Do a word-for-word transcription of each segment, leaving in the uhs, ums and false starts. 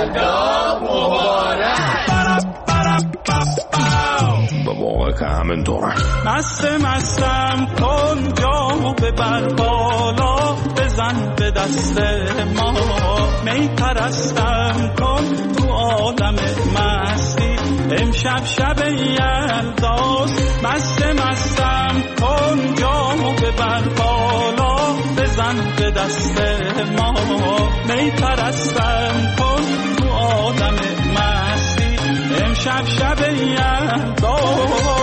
یلدا مبارک. واقعا که همینطوره. مست مستم کن جامو ببر بالا بزن به دست ما، می پرستم کن تو عالم مستی امشب شب یلداست. مست مستم کن جامو ببر بالا بزن به دست ما، می پرستم کن تو عالم مستی امشب شب یلداست.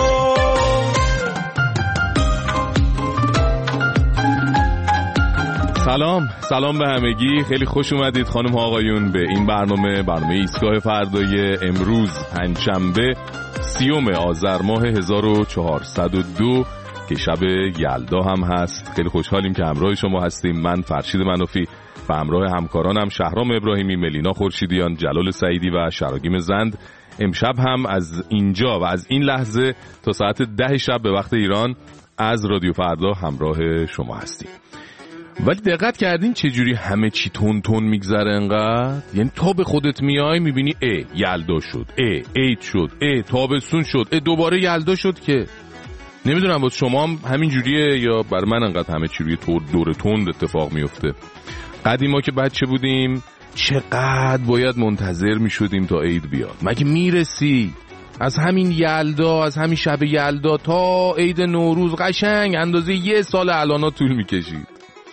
سلام سلام به همگی، خیلی خوش اومدید خانم ها آقایون به این برنامه برنامه ایستگاه فردای امروز پنجشنبه سیوم آذر ماه هزار و چهارصد و دو که شب یلدا هم هست. خیلی خوشحالیم که همراه شما هستیم. من فرشید منافی و همراه همکارانم شهرام ابراهیمی، ملینا خورشیدیان، جلال سعیدی و شراگیم زند امشب هم از اینجا و از این لحظه تا ساعت ده شب به وقت ایران از رادیو فردا همراه شما هستیم. ولی دقت کردین چجوری همه چی تون تون میگذره انقدر؟ یعنی تا به خودت میای میبینی ای یلدا شد، ای عید شد، ای تابستون شد، ای دوباره یلدا شد. که نمیدونم باز شما هم همین جوریه یا بر من انقدر همه چی روی طور دور تند اتفاق میفته؟ قدیما که بچه بودیم چقدر باید منتظر میشدیم تا عید بیاد. مگه میرسی از همین یلدا، از همین شب یلدا تا عید نوروز قشنگ اندازه یه سال الانا طول میکشید.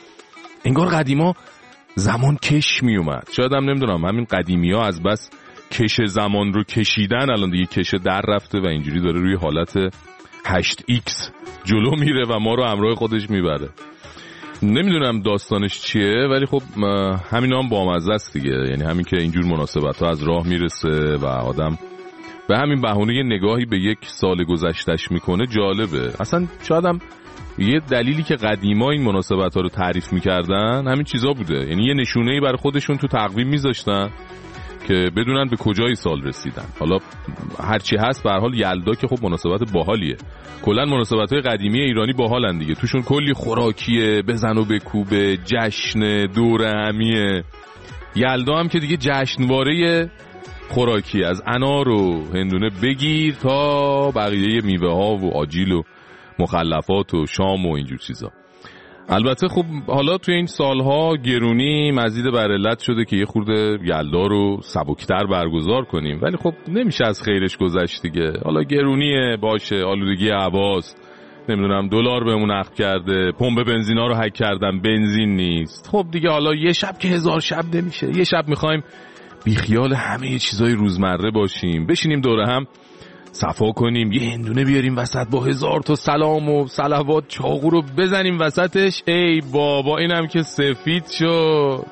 انگار قدیما زمان کش می اومد. شاید هم نمیدونم همین قدیمی ها از بس کش زمان رو کشیدن الان دیگه کش در رفته و اینجوری داره روی حالت هشت ایکس جلو میره و ما رو همراه خودش میبره. نمیدونم داستانش چیه ولی خب همین هم بامزه است دیگه. یعنی همین که اینجور مناسبت ها از راه میرسه و آدم به همین بهونه نگاهی به یک سال گذشتش میکنه جالبه. اصلا شاید هم یه دلیلی که قدیما این مناسبت ها رو تعریف میکردن همین چیزا بوده. یعنی یه نشونه‌ای برای خودشون تو تقویم میذاشتن که بدونن به کجای سال رسیدن. حالا هرچی هست به هر حال یلدا که خب مناسبت باحالیه. کلا مناسبت‌های قدیمی ایرانی باحالن دیگه. توشون کلی خوراکیه، بزن و بکوبه، جشن، دوره همیه. یلدا هم که دیگه جشنواره خوراکی از انار و هندونه بگیر تا بقیه میوه ها و آجیل و مخلفات و شام و اینجور چیزا. البته خب حالا توی این سالها گرونی مزید بر علت شده که یه خورده یلدا رو سبکتر برگزار کنیم، ولی خب نمیشه از خیرش گذشت دیگه. حالا گرونیه باشه، آلودگی هواست، نمیدونم دلار بهمون عقد کرده، پمپ بنزینا رو هک کردن بنزین نیست. خب دیگه حالا یه شب که هزار شب نمیشه. یه شب میخوایم بیخیال همه چیزای روزمره باشیم، بشینیم دوره هم صفا کنیم، یه هندونه بیاریم وسط با هزار تا سلام و صلوات، چاقو رو بزنیم وسطش. ای بابا اینم که سفید شد.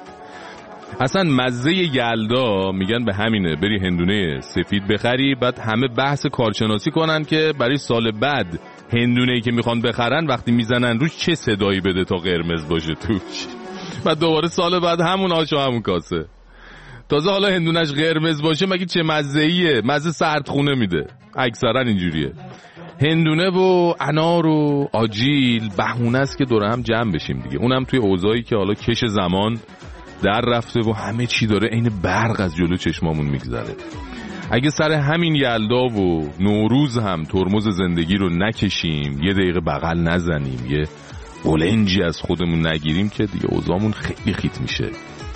اصلا مزه یلدا میگن به همینه، بری هندونه سفید بخری بعد همه بحث کارشناسی کنن که برای سال بعد هندونه‌ای که میخوان بخرن وقتی میزنن روش چه صدایی بده تا قرمز باشه توش. بعد دوباره سال بعد همون آش و همون کاسه. تازه حالا هندونش قرمز باشه مگه چه مزه‌ایه؟ مزه سردخونه میده. اکثرا اینجوریه. هندونه و انار و آجیل بهونه است که دور هم جمع بشیم دیگه. اونم توی اوضاعی که حالا کش زمان در رفته و همه چی داره عین برق از جلو چشمامون میگذره. اگه سر همین یلدا و نوروز هم ترمز زندگی رو نکشیم، یه دقیقه بغل نزنیم، یه قلنجی از خودمون نگیریم که دیگه اوضاعمون خیلی خیت میشه.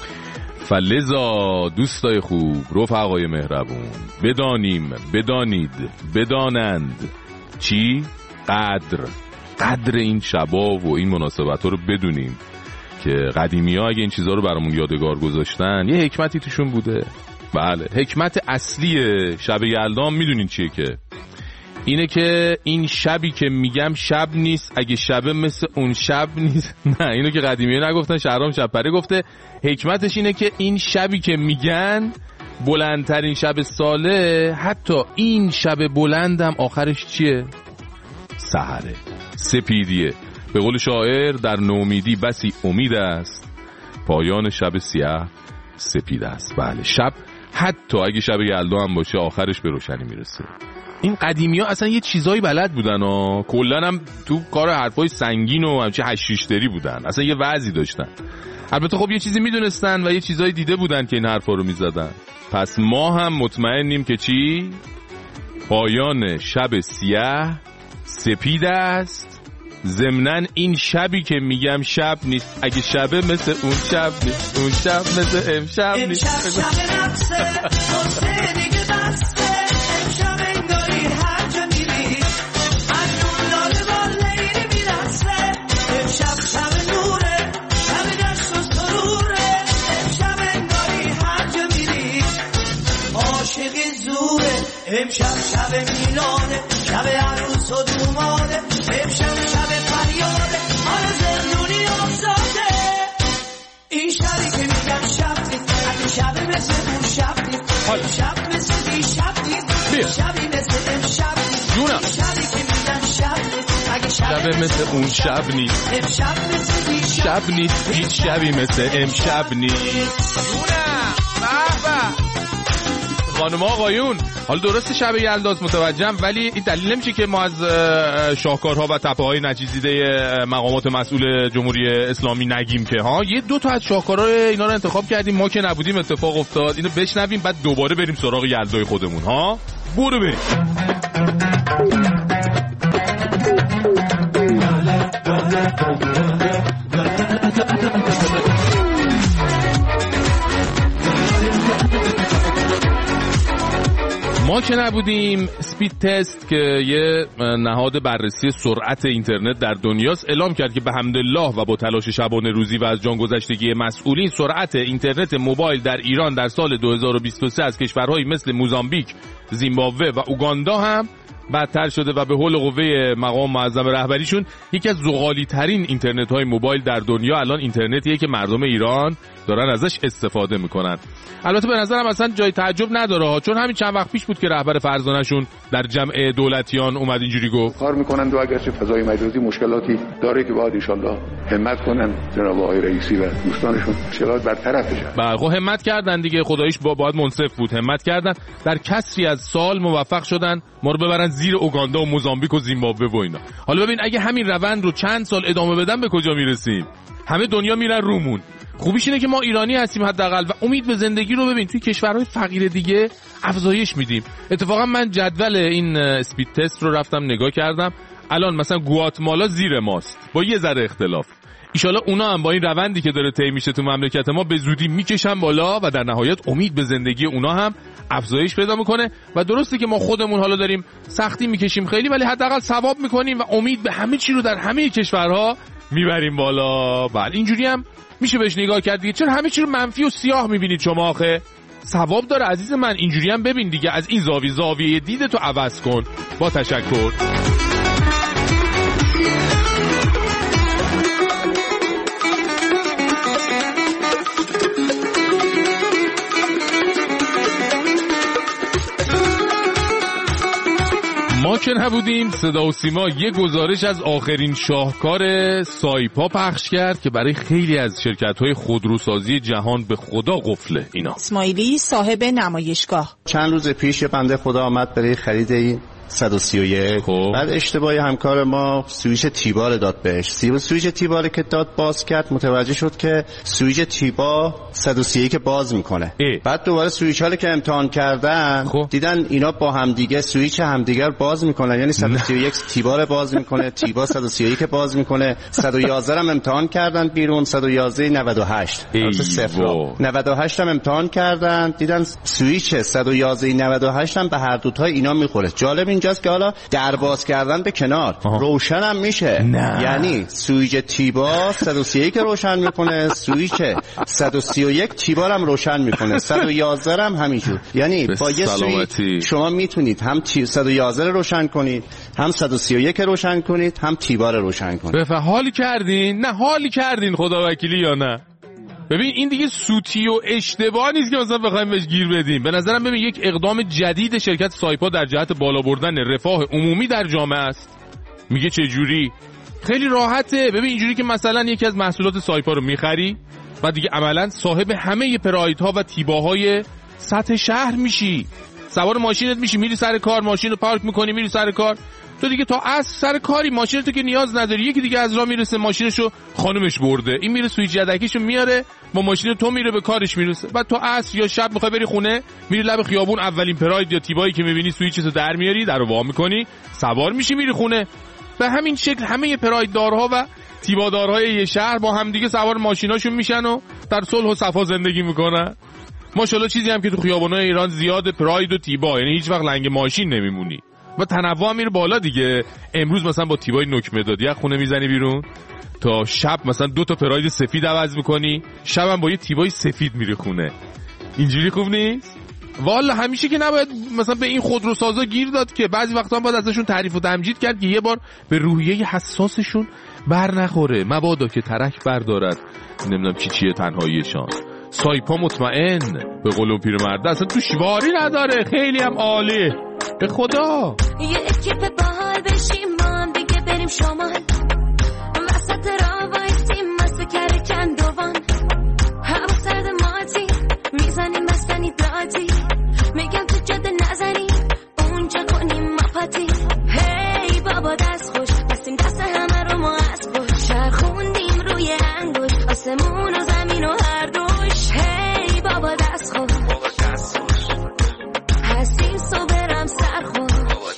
فلذا دوستای خوب، رفقای مهربون، بدانیم، بدانید، بدانند چی؟ قدر قدر این شبا و این مناسبت ها رو بدونیم که قدیمی ها اگه این چیزها رو برامون یادگار گذاشتن یه حکمتی توشون بوده. بله، حکمت اصلی شب یلدا میدونین چیه؟ که اینه که این شبی که میگم شب نیست، اگه شبه مثل اون شب نیست. نه، اینو که قدیمی ها نگفتن، شهرام شبپره گفته. حکمتش اینه که این شبی که میگن بلندترین شب ساله، حتی این شب بلندم آخرش چیه؟ سحره، سپیدیه. به قول شاعر در نومیدی بسی امید است، پایان شب سیاه سپید است. بله، شب حتی اگه شب یلدا هم باشه آخرش به روشنی میرسه. این قدیمی ها اصلا یه چیزایی بلد بودن ها، کلن هم تو کار حرفای سنگین و همچه هشیشتری بودن، اصلا یه وضعی داشتن. البته خب یه چیزی میدونستن و یه چیزایی دیده بودن که این حرفا رو میزدن. پس ما هم مطمئنیم که چی؟ پایان شب سیاه سپید است. ضمناً این شبی که میگم شب نیست، اگه شبه مثل اون شب نیست، اون شب مثل امشب نیست. امشب شب نفسه حسه دیگه بسته، امشب انگاری هر جا میری از اون لاله با لیلی میرسه. امشب شب نوره، شب دشت و سروره، امشب انگاری هر جا میری عاشقی زوره. امشب شب میلانه، شب عروس و دومانه، امشب شب فریاده، آن زندونی افتاده. این شبی که میگم شب نیست، اگه شب مثل اون شب نیست، شب مثل این شب نیست، شبی مثل امشب نیست. جونم شبی که میگم شب نیست، اگه شب مثل اون شب نیست، امشب مثل این شب نیست، هیچ شبی مثل امشب نیست. جونم بابا خانم آقایون، حالا درست شب یلداست متوجهم، ولی این دلیل نمیشه که ما از شاهکارها و تپه‌های نچیزیده مقامات مسئول جمهوری اسلامی نگیم که ها. یه دو تا از شاهکارها اینا رو انتخاب کردیم، ما که نبودیم اتفاق افتاد. اینو بشنویم بعد دوباره بریم سراغ یلدای خودمون ها. برو بریم. ما که نبودیم اسپید تست که یه نهاد بررسی سرعت اینترنت در دنیاست اعلام کرد که به حمدالله و با تلاش شبانه روزی و از جان گذشتگی مسئولین سرعت اینترنت موبایل در ایران در سال دو هزار و بیست و سه از کشورهایی مثل موزامبیک، زیمبابوه و اوگاندا هم بدتر شده و به حول قوه مقام معظم رهبریشون یکی از زغالی ترین اینترنت های موبایل در دنیا الان اینترنتیه که مردم ایران دارن ازش استفاده میکنن. البته به نظرم اصلا جای تعجب نداره، چون همین چند وقت پیش بود که رهبر فرزانه‌شون در جمع دولتیان اومد اینجوری گفت کار میکنن و اگرچه فضای مجازی مشکلاتی داره که باید ان شاءالله همت کنن جناب آقای رئیسی و دوستانشون شرایط برطرف بشه. بله خب همت کردن دیگه، خداییش با باید منصف بود، همت کردن، در کسری از سال موفق شدن ما رو ببرن زیر اوگاندا و موزامبیک و زیمبابوه و اینا. حالا ببین اگه همین روند رو چند سال ادامه بدن به کجا میرسیم؟ همه دنیا میرن رومون. خوبیش اینه که ما ایرانی هستیم حداقل و امید به زندگی رو ببین توی کشورهای فقیر دیگه افزایش میدیم. اتفاقا من جدول این اسپید تست رو رفتم نگاه کردم، الان مثلا گواتمالا زیر ماست با یه ذره اختلاف. ایشالا اونا هم با این روندی که داره طی میشه تو مملکت ما به زودی میکشن بالا و در نهایت امید به زندگی اونا هم افزایش پیدا میکنه. و درسته که ما خودمون حالا داریم سختی میکشیم خیلی، ولی حداقل ثواب میکنیم و امید به همه چی رو در همه کشورها میبریم بالا. بله اینجوری هم میشه بهش نگاه کرد دیگه. چرا همه چی رو منفی و سیاه میبینید شما؟ آخه ثواب داره عزیز من، اینجوری هم ببین دیگه، از این زاویه زاویه دیدتو عوض کن. با تشکر. ما که نبودیم صدا و سیما یه گزارش از آخرین شاهکار سایپا پخش کرد که برای خیلی از شرکت‌های خودروسازی جهان به خدا قفله. اینا اسماعیلی صاحب نمایشگاه چند روز پیش یه بنده خدا آمد برای خرید این صد و سی و یک. خب. بعد اشتباهی همکار ما سویچ تیبار داد بهش. سویچ تیبار که داد باز کرد متوجه شد که سویچ تیبا صد و سی و یک باز میکنه. ای. بعد دوباره سویچ ها رو که امتحان کردن خب. دیدن اینا با همدیگه سویچ همدیگر باز میکنن، یعنی صد و سی و یک تیبار باز میکنه، تیبا صد و سی و یک باز میکنه. صد و یازده هم امتحان کردن بیرون، صد و یازده نود و هشت صفر نود و هشت هم امتحان کردن دیدن سویچ صد و یازده نود و هشت هم به هر دو تا اینا میخوره. جالب اینجاست که حالا در باز کردن به کنار آها. روشن هم میشه نه. یعنی سویچ تیبا صد و سی و یک روشن میکنه، سویچ صد و سی و یک تیبا هم روشن میکنه، صد و یازده هم همینجور. یعنی با یه سویچ شما میتونید هم صد و یازده روشن کنید، هم صد و سی و یک روشن کنید، هم تیبا رو روشن کنید. بفهم حالی کردین؟ نه حالی کردین خدا وکیلی یا نه؟ ببین این دیگه سوتی و اشتباه نیست که مثلا بخوایم بهش گیر بدیم. به نظرم ببین یک اقدام جدید شرکت سایپا در جهت بالا بردن رفاه عمومی در جامعه است. میگه چه جوری؟ خیلی راحته. ببین اینجوری که مثلا یکی از محصولات سایپا رو میخری و دیگه عملاً صاحب همه پرایدها و تیباهای سطح شهر میشی. سوار ماشینت میشی، میری سر کار، ماشین رو پارک میکنی، میری سر کار. تو دیگه تا از سر کاری ماشینتو که نیاز نداری. یکی دیگه از راه میرسه ماشینشو خانومش برده، این میره سویچ یدکیشو میاره با ماشین تو میره به کارش میرسه. بعد تو عصر یا شب میخوای بری خونه، میری لب خیابون، اولین پراید یا تیبایی که میبینی سویچتو در میاری، درو وا میکنی، سوار میشی میری خونه. به همین شکل همه پراید دارها و تیبادارهای یه شهر با هم دیگه سوار ماشیناشون میشن و در صلح و صفا زندگی میکنن. ماشاءالله چیزی هم که تو خیابان‌های ایران زیاد پراید و تیبا، یعنی هیچ وقت لنگ ماشین نمیمونی و تنوع میره بالا دیگه. امروز مثلا با تیبای نکمه دادی از خونه میزنی بیرون، تا شب مثلا دو تا پراید سفید عوض میکنی، شب هم با یه تیبای سفید میری خونه. اینجوری خوب نیست؟ والا همیشه که نباید مثلا به این خودروسازا گیر داد که بعضی وقتا هم باید ازشون تعریف و تمجید کرد که یه بار به روحیه حساسشون بر نخوره، مبادا که ترک بردارد نمیدونم چی چیه تنهاییشان. سایپا مطمئن به قول پیرمرد اصلا تو شواری نداره، خیلی هم عالیه به خدا. یه اکیپ باحال بشیم ما هم دیگه بریم شمال، وسط راه وایسیم مست کره کندوان، هوا سرد ماتی میزنیم بستنی دادی، میگم تو جاده نزنی اونجا کنیم مپاتی. هی بابا دست خوش بستیم دست همه رو ما از پشت، چرخوندیم روی انگوش آسمون و زمین و هر دوش. هی بابا دست خوش هستیم صبرم سر خوش.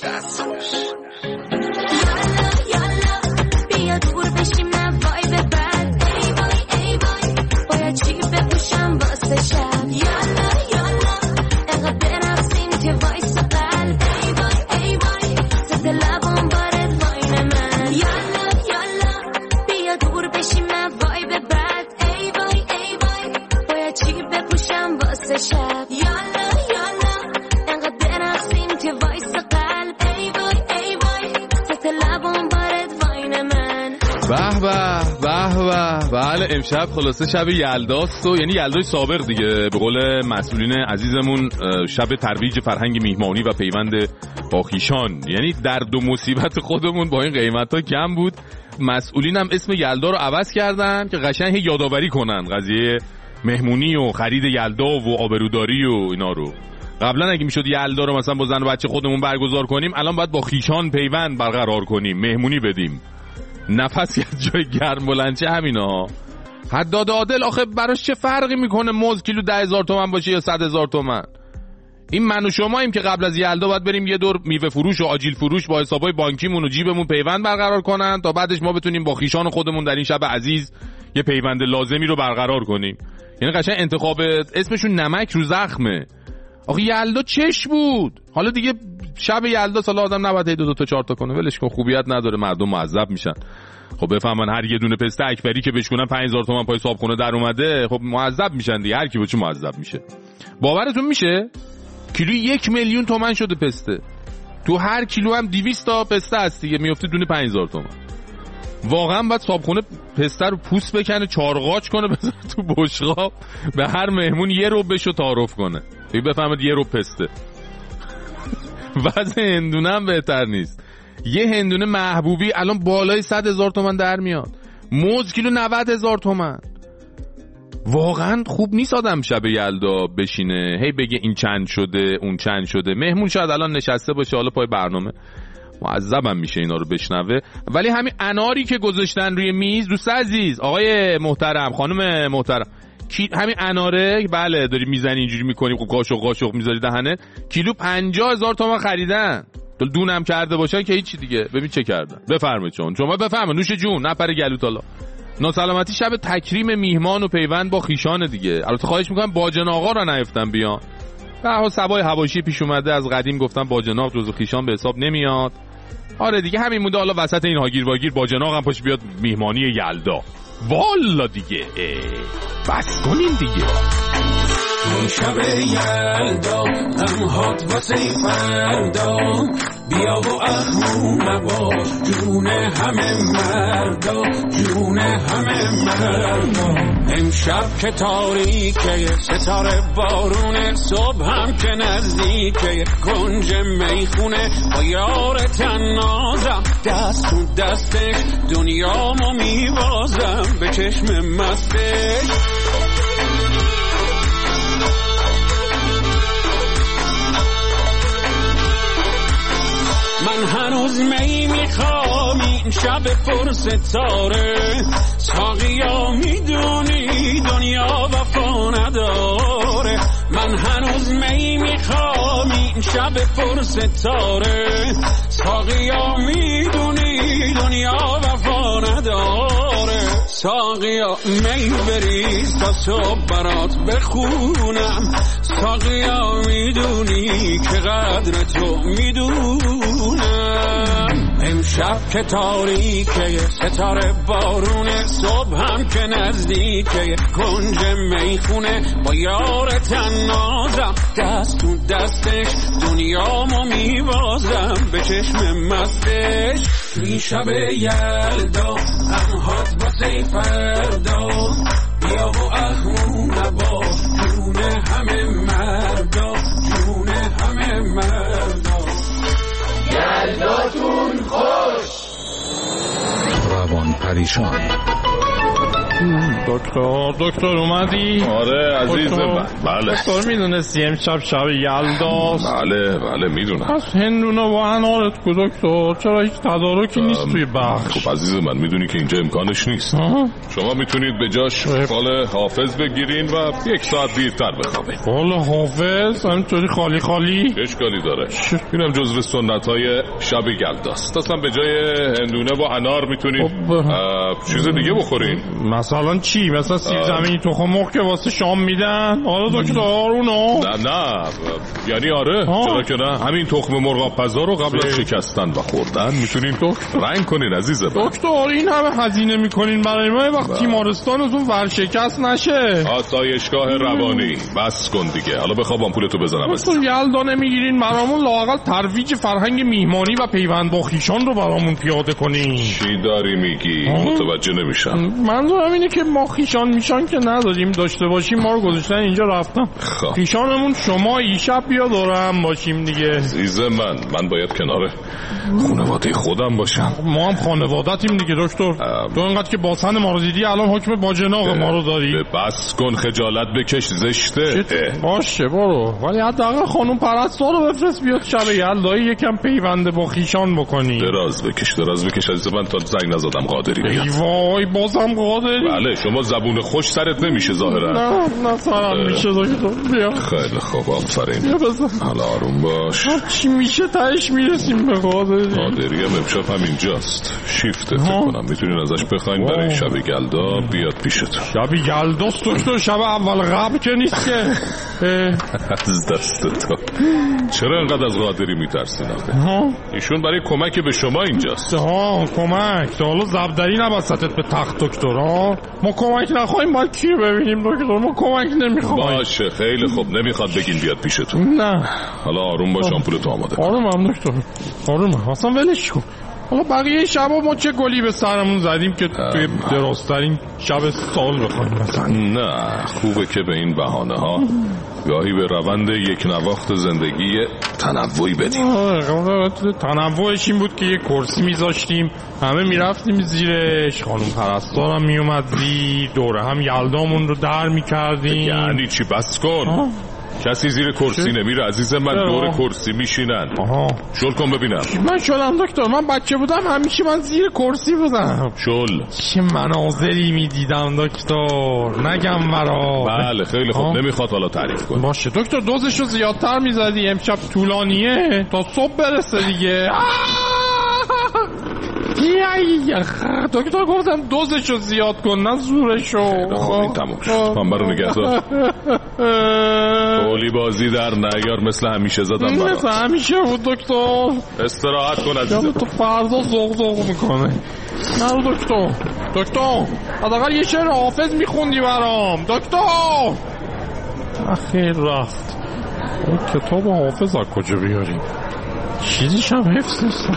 یالا یالا بیا دور بشیم نه وای به بد، ای وای ای وای باید چی بپوشم واسه شب. یالا یالا انقدر برقصیم که وایس قلب، ای وای ای وای زد لبم بارد واین من. یالا یالا بیا دور بشیم نه وای به بد، ای وای ای وای باید چی بپوشم واسه شب. یالا یالا انقدر برقصیم که وایس قلب، ای وای ای وای زد لبم بارد واین من. به به به به. بله امشب خلاصه شب یلداست و یعنی یلدای سابق دیگه به قول مسئولین عزیزمون، شب ترویج فرهنگ میهمانی و پیوند با خویشان. یعنی درد و مصیبت خودمون با این قیمتا کم بود، مسئولین هم اسم یلدا رو عوض کردن که قشنگ یادآوری کنن قضیه مهمونی و خرید یلدا و آبروداری و اینا رو. قبلا اگه میشد یلدا رو مثلا با زن و بچه خودمون برگزار کنیم، الان باید با خویشان پیوند برقرار کنیم، مهمونی بدیم، نفسی از جای گرم بلند چه همینا. حداد عادل آخه براش چه فرقی میکنه موز کیلو ده هزار تومن باشه یا صد هزار تومن؟ این من و شماییم که قبل از یلدا باید بریم یه دور میوه فروش و آجیل فروش با حسابای بانکیمون و جیبمون پیوند برقرار کنن تا بعدش ما بتونیم با خویشان خودمون در این شب عزیز یه پیوند لازمی رو برقرار کنیم. یعنی قشنگ انتخاب اسمشون نمک رو زخمه. آخه یلدا چش بود. حالا دیگه شب یلدا سال آدم نباید دو دو تا چهار تا کنه، ولش کن، خوبیت نداره، مردم معذب میشن. خب بفهمن هر یه دونه پسته اکبری که بشکنن پنج هزار تومان پای صابخونه در اومده، خب معذب میشن دیگه، هر کی بچه معذب میشه. باورتون میشه کیلو یک میلیون تومان شده پسته، تو هر کیلو هم دویست تا پسته هست دیگه، میفته دونه پنج هزار تومان. واقعا باید صابخونه پسته رو پوست بکنه، چارقاچ کنه، بذاره تو بشقاب، به هر مهمون یه رب بشو تعارف کنه دیگه بفهمید یه رب پسته. وزن هندونه هم بهتر نیست. یه هندونه محبوبی الان بالای صد هزار تومان در میاد، موز کیلو نود هزار تومان. واقعا خوب نیست آدم شب یلدا بشینه هی بگه این چند شده اون چند شده. مهمون شاید الان نشسته باشه حالا پای برنامه، معذبم میشه اینا رو بشنوه. ولی همین اناری که گذاشتن روی میز، دوست عزیز، آقای محترم، خانم محترم، کی همین اناره بله داری میزنی اینجوری میکنی قاشق قاشق میذاری دهنه، کیلو پنجاه هزار تومان خریدن. دونم کرده باشن که هیچی دیگه. ببین چه کردن. بفرمایید چون شما بفرمایید، نوش جون، نپره گلوت. حالا ناسلامتی شب تکریم میهمان و پیوند با خیشان دیگه. البته خواهش میکنم باجن آقا را نیفتن بیان. به هر سبای حواشی پیش اومده، از قدیم گفتم باجناق جزو خیشان به حساب نمیاد. آره دیگه همین مونده، حالا وسط این هاگیر واگیر باجناق هم پاش بیاد میهمانی یلدا. والا دیگه بس کنین دیگه. اون شب یلدا غمهات واسه فردا، بیا و اخمو مباش جون همه مردا، جون همه مردا. امشب که تاریکه ستاره بارونه، صبح هم که نزدیکه کنج میخونه، با یار تنازم دست تو دستش دنیامو میبازم به چشم مستش. من هنوز هنوز می میخوام این شب پر ستاره ساقیا میدونی دنیا وفا نداره من هنوز می میخوام این شب پر ستاره ساقیا میدونی دنیا وفا نداره ساقیا می بریز تا صبح برات بخونم ساقیا میدونی که قدر تو میدونم امشب که تاریکه ستاره بارونه صبح هم که نزدیکه کنج میخونه با یار تنازم دست تو دستش دنیامو میبازم به چشم مستش توی شب یلدا غمهات واسه فردا بیا و اخمو نبا جون همه مردا جون همه مردا یلداتون خوش. روان پریشان. دکتر دکتر اومدی؟ آره عزیز من. بله دکتر میدونستی امشب شب یلداست؟ بله بله میدونم. پس هندونه و انارت کو دکتر؟ چرا هیچ تدارکی نیست توی بخش؟ خب عزیز من میدونی که اینجا امکانش نیست. آه. شما میتونید به جاش فال حافظ بگیرین و یک ساعت دیرتر بخوابین. فال حافظ؟ همینطوری خالی خالی؟ اشکالی داره. اینم جزو سنت‌های شب یلداست. اصلا به جای هندونه و انار میتونید چیز دیگه بخورین. مثلا چی؟ مثلا سیب زمینی تخم مرغ که واسه شام میدن؟ آره دکتر اونو؟ نه نه یعنی آره آه. چرا که نه همین تخم مرغ آبپزا رو قبل از شکستن و خوردن میتونین رنگ کنین عزیزم. دکتر این همه هزینه میکنین برای ما وقت تیمارستانتون ورشکست نشه؟ آسایشگاه روانی بس کن دیگه. حالا بخوام پولتو بزنم. دکتر یلدا نمیگیرین برامون لااقل ترویج فرهنگ میهمانی و پیوند با خویشان رو برامون پیاده کنین؟ چی داری میگی؟ متوجه نمیشم. منظورم اینه که ما خیشان میشان که نداریم داشته باشیم ما رو گذاشتن اینجا رفتم خب. خیشانمون شما ای شب بیا دور هم باشیم دیگه. عزیز من من باید کنار خانواده خودم باشم. ما هم خانوادتیم دیگه دکتر. ام... تو اینقدر که باسن ما رو دیدی الان حکم باجناق ما رو داری. بس کن خجالت بکش زشته. باشه برو ولی حداقل خانم پرستار رو بفرست بیاد شب یلدایی یکم پیونده با خیشان بکنی. دراز بکش دراز بکش عزیز من تا زنگ نزدم قادری بیاد. ای وای بازم قادری. بله شما زبون خوش سرت نمیشه ظاهرا. نه نه سرم میشه دکتر. بیا خیلی خوب آفرین. حالا آروم باش. چی میشه تهش میرسیم به قادری. قادری هم امشب همینجاست شیفته فکر کنم میتونین ازش بخواین برای شب یلدا بیاد پیشتون. شب یلداست دکتر شب اول قبل که نیست که. از دست تو چرا انقدر از قادری میترسین آخه؟ ایشون برای کمک به شما اینجاست. ها کمک تا حالا زبدری نبستت به تخت دکتر. ها ما کمک نخواهیم باید کی ببینیم دکتر؟ ما کمک نمیخوایم. باشه خیلی خوب نمیخواد بگین بیاد پیشتون. نه حالا آروم باش آمپولتو آماده کن. آرومم دکتر آرومم اصلا ولش کن. حالا بقیه شبا ما چه گلی به سرمون زدیم که توی درازترین شب سال بخوایم مثلا. نه خوبه که به این بهانه ها گاهی به روند یک نواخت زندگی تنوعی بدیم. تنوعش این بود که یه کرسی میذاشتیم همه میرفتیم زیرش خانم پرستارم میومد زیر دوره هم یلدامون رو در میکردیم. یعنی چی بس کن آه. کسی زیر کرسی نمیره عزیز من دور کرسی میشینن. شل کن ببینم. من شلم دکتر من بچه بودم همیشه من زیر کرسی بودم. شل چه مناظری میدیدم دکتر نگم مرا. بله خیلی خوب نمیخواد حالا تعریف کن. باشه دکتر دوزشو زیادتر میزدی امشب طولانیه تا صبح برسه دیگه. دکتر گفتم دوزشو زیاد کن نه زورشو. خب این تموم شد من برو نگهدار. قولی بازی در نیار مثل همیشه زدم برات. مثل همیشه بود دکتر. استراحت کن عزیزم. تو فردا زغ زغ میکنه. نه دکتر دکتر حداقل یه شعر حافظ میخوندی برام دکتر. اخیر رفت. اون کتاب حافظ از کجا بیاریم؟ چیزیش هم حفظ نیست.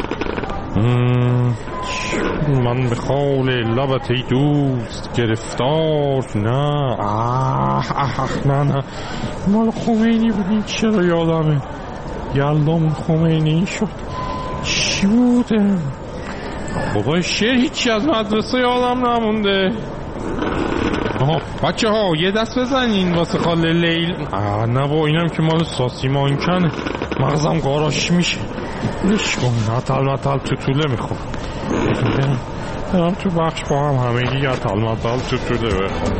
من به خال لبت ای دوست گرفتار. نه آه آه نه نه مال خمینی بودین چرا یادمه یلدام خمینی شد چی بوده خدای شعر هیچی از مدرسه یادم نمونده. آها بچه ها یه دست بزنین واسه خاله لیل. آه نه با اینم که مال ساسی مانکنه، مغزم قاراش میشه. نش کن نتل متل تو طوله میخوام برم برم تو بخش با هم همه گی نتل متل تو طوله بخوام.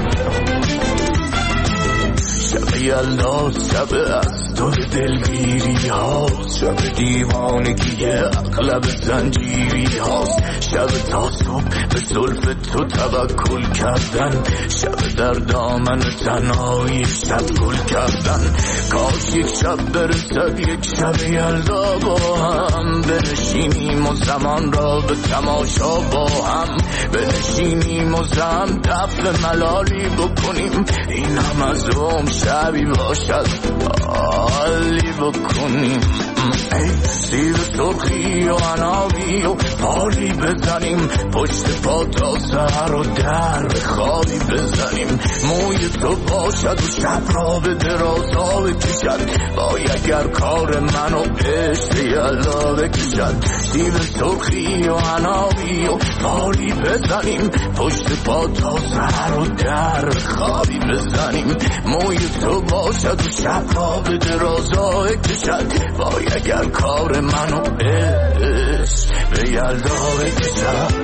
شب یلداز شب از تو دلگیری هاست، شب دیوانگی اغلب زنجیری هاست، شب تا صبح به زلف تو توکل کردن، شب در دامن تنهایی شب گل کردن. کاش یک شب برسد یک شب یلدا با هم بنشینیم و زمان را به تماشا با هم بنشینیم و زم دفل ملالی بکنیم، این هم از روم شبی باشد حالی بکنیم. ای سیر سرخی و عنابی و حالی بزنیم، پشت پا تا سر و در خوابی بزنیم. موی تو باشد و شب را به درازا بکشد، وای اگر کار من و عشق یلا بکشد. سیر سرخی و عنابی و حالی بزنیم، پشت پا تا سر و در خوابی بزنیم. موی تو باشد و شب را به درازا بکشد، وای اگر کار منو عشق به یلدا بکشد.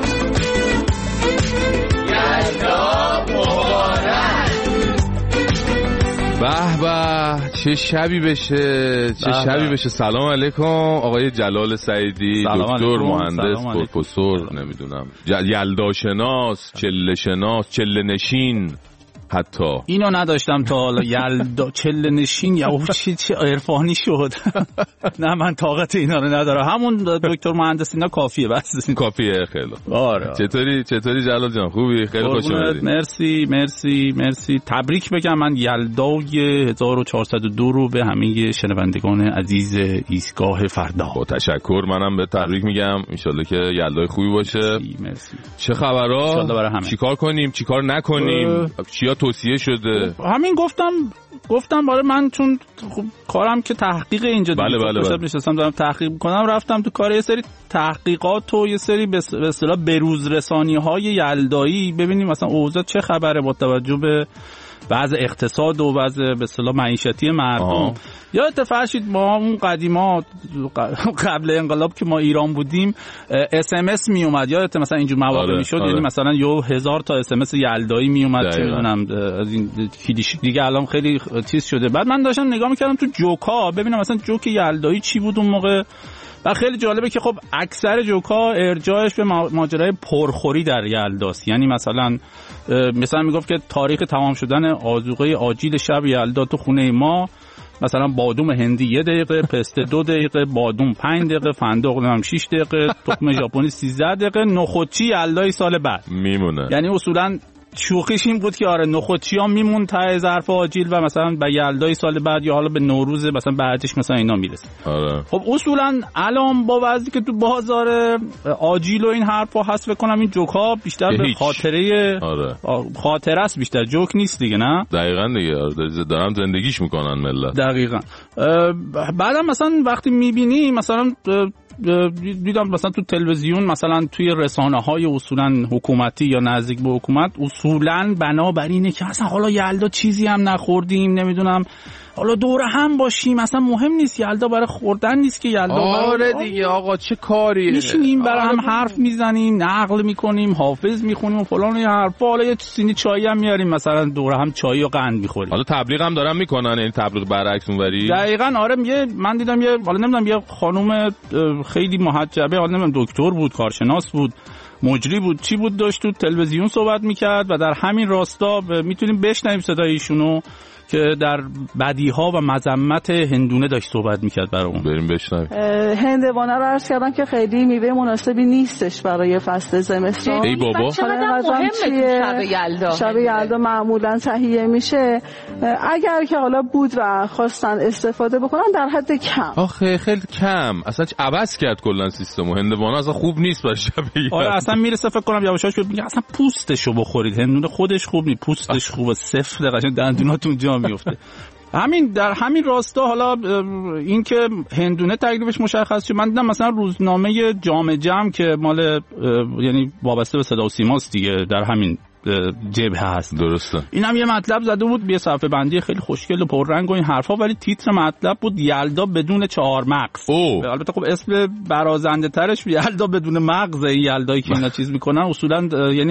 یلدا مبارک. به به چه شبی بشه، چه شبی بشه. سلام علیکم آقای جلال سعیدی، دکتر، مهندس، پروفسور، نمیدونم یلدا شناس، چله شناس، چله نشین. حتی اینو نداشتم تا حالا. یلدا چله نشین یا چی چه عرفانی شد. نه من طاقت اینا رو ندارم. همون دکتر مهندس اینا کافیه، بس کافیه. خیلی آره. چطوری چطوری جلال جان؟ خوبی؟ خیلی خوش اومدید. مرسی مرسی مرسی. تبریک بگم من یلدای هزار و چهارصد و دو رو به همه شنوندگان عزیز ایستگاه فردا. با تشکر. منم به تبریک میگم. ان شاءالله که یلدای خوبی باشه. مرسی مرسی. چه خبرها؟ چیکار کنیم چیکار نکنیم؟ چیا توصیه شده؟ همین گفتم گفتم برای من چون خب کارم که تحقیق اینجا دیگه. بله بله بله. نشستم دارم تحقیق میکنم، رفتم تو کار یه سری تحقیقات و یه سری به اصطلاح بروز رسانی های یلدایی، ببینیم مثلا اوضاع چه خبره با توجه به وضع اقتصاد و وضع به اصطلاح معیشتی مردم. یادت فرشید ما اون قدیما قبل انقلاب که ما ایران بودیم اس ام اس می اومد، یادت مثلا اینجور مواقع آره، میشد آره. یعنی مثلا یه هزار تا اس ام اس یلدایی می اومد چه میدونم از این دیگه الان خیلی چیز شده. بعد من داشتم نگاه میکردم تو جوکا ببینم مثلا جوک یلدایی چی بود اون موقع و خیلی جالبه که خب اکثر جوکا ارجاعش به ماجرای پرخوری در یلداست. یعنی مثلا مثلا میگفت که تاریخ تمام شدن آذوقه آجیل شب یلدا تو خونه ما مثلا بادوم هندی یه دقیقه، پسته دو دقیقه، بادوم پنج دقیقه، فندق هم شش دقیقه، تخم ژاپنی سیزده دقیقه، نخودچی یلدای سال بعد میمونه. یعنی اصولا شوخیش این بود که آره نخودچی ها میمون ته ظرف آجیل و مثلا به یلدای سال بعد یا حالا به نوروز مثلا بعدش مثلا اینا میرسه. آره. خب اصولا الان با وضعی که تو بازار آجیل و این حرفا هست بکنم این جوک ها بیشتر به خاطره آره. خاطره است، بیشتر جوک نیست دیگه. نه دقیقاً دیگه دارن زندگیش میکنن ملت. دقیقاً. بعدم مثلا وقتی میبینی مثلا دیدم مثلا تو تلویزیون مثلا توی رسانه‌های اصولا حکومتی یا نزدیک به حکومت اصولا بنابر اینه که اصلا حالا یلدا چیزی هم نخوردیم، نمیدونم حالا دور هم باشیم، اصلا مهم نیست، یلدا برای خوردن نیست که یلدا. آره دیگه آقا چه کاری میشینیم برای هم حرف میزنیم، نقل میکنیم، حافظ میخونیم و فلان و حرفا، حالا یه سینی چایی هم میاریم مثلا دور هم چای و قند میخوریم. حالا تبلیغ هم دارن میکنن، این تبلیغ برعکس اونوری. دقیقاً آره. یه من دیدم یه حالا نمیدونم یه خانم خیلی محجبه، حالا نمیدونم دکتر بود، کارشناس بود، مجری بود، چی بود، داشت تو تلویزیون صحبت میکرد و در همین راستا میتونیم بشنویم صدای ایشونو که در بدیها و مذمت هندونه داشت صحبت میکرد برامون. بریم بشنویم. هندوانه رو عرض کردم که خیلی میوه مناسبی نیستش برای فصل زمستان. ای بابا چقدر مهمه شب یلدا. شب یلدا معمولا تهیه میشه، اگر که حالا بود و خواستن استفاده بکنن در حد کم. آخه خیلی کم، اصلا عوض کرد کلا سیستمو. هندوانه اصلا خوب نیست برای شب یلدا. آره اصلا میرسه فکر کنم یواشاش میگه اصلا پوستشو بخورید، هندونه خودش خوب نیست، پوستش خوبه، سفت قشنگ دندوناتون جا میفته. همین در همین راستا حالا این که هندونه تکلیفش مشخص شد، من دیدم مثلا روزنامه جام جم که مال یعنی وابسته به صدا و سیماست دیگه، در همین جبهه هست. درسته. اینم یه مطلب زده بود، یه صفحه بندی خیلی خوشگل و پررنگ و این حرفا، ولی تیتر مطلب بود یلدا بدون چهار مغز. البته خب اسم برازنده ترش یلدا بدون مغز. یلدایی که اینا چیز میکنن اصولا یعنی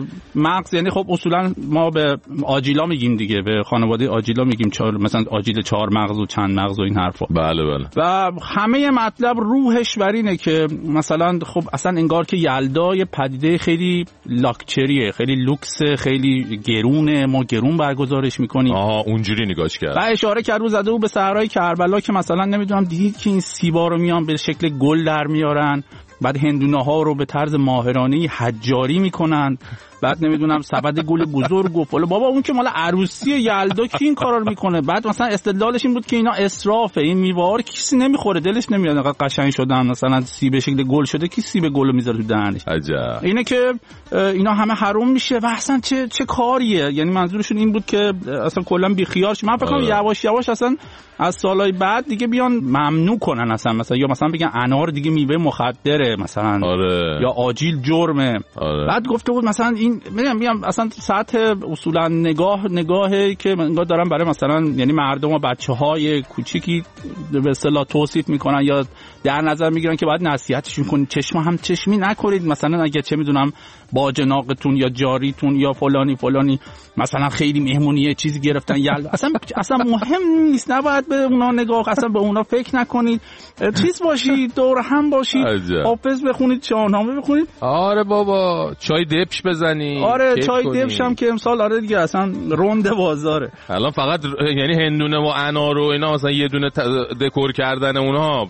مغز، یعنی خب اصولا ما به آجیلا میگیم دیگه، به خانواده آجیلا میگیم چهار، مثلا آجیل چهار مغز و چند مغز و این حرفا. بله بله. و همه مطلب روحش بر اینه که مثلا خب اصلا انگار که یلدا یه پدیده خیلی لاکچریه، خیلی لوکس، خیلی گرونه، ما گرون برگزارش میکنیم. آها اونجوری نگاش کرد. و اشاره کرد رو زده بود به صحرای کربلا که مثلا نمیدونم دیدید که این سیبا رو میان به شکل گل در میارن، بعد هندونه ها رو به طرز ماهرانه‌ای حجاری میکنن، بعد نمیدونم سبد گل بزرگ و فلان. بابا اون که مال عروسی یلدا کی این کارا رو میکنه؟ بعد مثلا استدلالش این بود که اینا اسرافه، این میوه‌ها کسی نمیخوره، دلش نمیاد، انقدر قشنگ شدن مثلا سیب شکل گل شده کی سیب گل رو میذاره تو دهنش؟ عجب. اینه که اینا همه حرام میشه و اصلا چه چه کاریه؟ یعنی منظورشون این بود که اصلا کلا بی خیال شه. من فکر کنم یواش یواش اصلا از سالهای بعد دیگه بیان ممنوع کنن اصلا، مثلا یا مثلا بگن انار دیگه میوه مخدره مثلا. آره. یا آجیل جرمه. آره. بعد گفته بود مثلا این میگم میگم اصلا سطح اصولا نگاه نگاهی که انگار دارن برای مثلا یعنی مردم و بچه‌های کوچیکی به اصطلاح توصیف میکنن یا در نظر میگیرن که باید نصیحتشون کنید چشم هم چشمی نکنید، مثلا اگه چه میدونم باجناقتون یا جاریتون یا فلانی فلانی مثلا خیلی مهمونیه چیزی گرفتن یل اصلا اصلا مهم نیست، نباید به اونا نگاه، اصلا به اونا فکر نکنید، چیز باشید دور هم باشید، حافظ بخونید، شاهنامه بخونید. آره بابا چای دبش بزنی. آره چای دبش هم که امسال آره دیگه اصلا روند بازاره. الان فقط یعنی هندونه و انار و اینا مثلا یه دونه دکور کردن اونها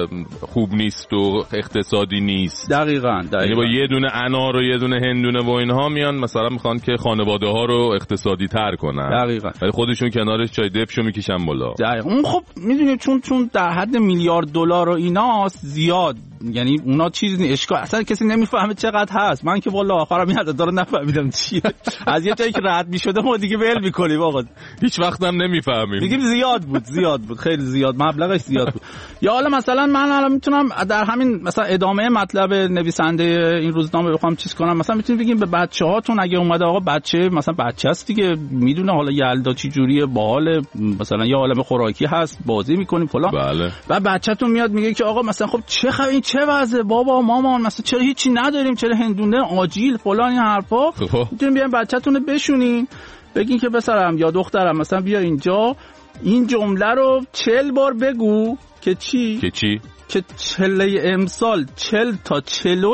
خوب نیست و اقتصادی نیست. دقیقاً. یعنی با یه دونه انار و یه دونه هندونه و اینها میان مثلا میخوان که خانواده ها رو اقتصادی تر کنن. دقیقاً. ولی خودشون کنارش چای دبشو میکشن بالا. دقیقاً. اون خب میدونید چون چون در حد میلیارد دلار و ایناست زیاد، یعنی اونا چیز نیست، اشکال اصلا کسی نمیفهمه چقدر هست. من که والا آخرام این عددا رو نفهمیدم چیه. از یه جایی که رد میشده ما دیگه ول میکنیم آقا، هیچ وقت هم نمیفهمیم. میگیم زیاد بود زیاد بود خیلی زیاد، مبلغش زیاد بود. یا حالا مثلا من الان میتونم در همین مثلا ادامه مطلب نویسنده این روزنامه بخوام چیز کنم، مثلا میتونید بگیم به بچه‌هاتون اگه اومده آقا بچه مثلا بچه است دیگه میدونه حالا یلدا چی جوریه، باحال مثلا یه عالمه خوراکی هست بازی میکنیم فلان. بله. و بچه‌تون میاد میگه که آقا مثلا خب چه خبر این چه وضعه بابا مامان، مثلا چرا هیچی نداریم، چرا هندونه آجیل فلان این حرفا. میتونین بیاین بچه‌تون رو بشونین بگین که پسرم یا دخترم مثلا بیا اینجا این جمله رو چهل بار بگو که چی؟ که چی؟ که چله امسال چل تا چلو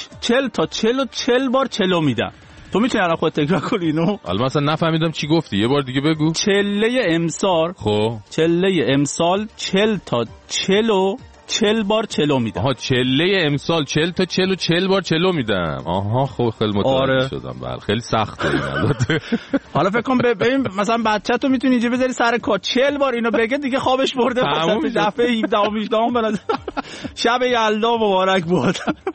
چل تا چلو چل بار چلو میدم. تو میتونی الان خود تکرار کنی اینو؟ الان مثلا نفهمیدم چی گفتی، یه بار دیگه بگو. چله امسال خب چله امسال چل تا چلو چل بار چلو میدم. آها چله امسال چل تا چلو چل بار چلو میدم. آها خب خیلی متوجه آره. شدم. بله خیلی سخته این البته. حالا فکر کن ببین مثلا بچه‌تو میتونی اینجا بذاری سر کار چل بار اینو بگه دیگه خوابش برده، مثلا دفعه هفده و هجده بلد. شب یلدا مبارک باد.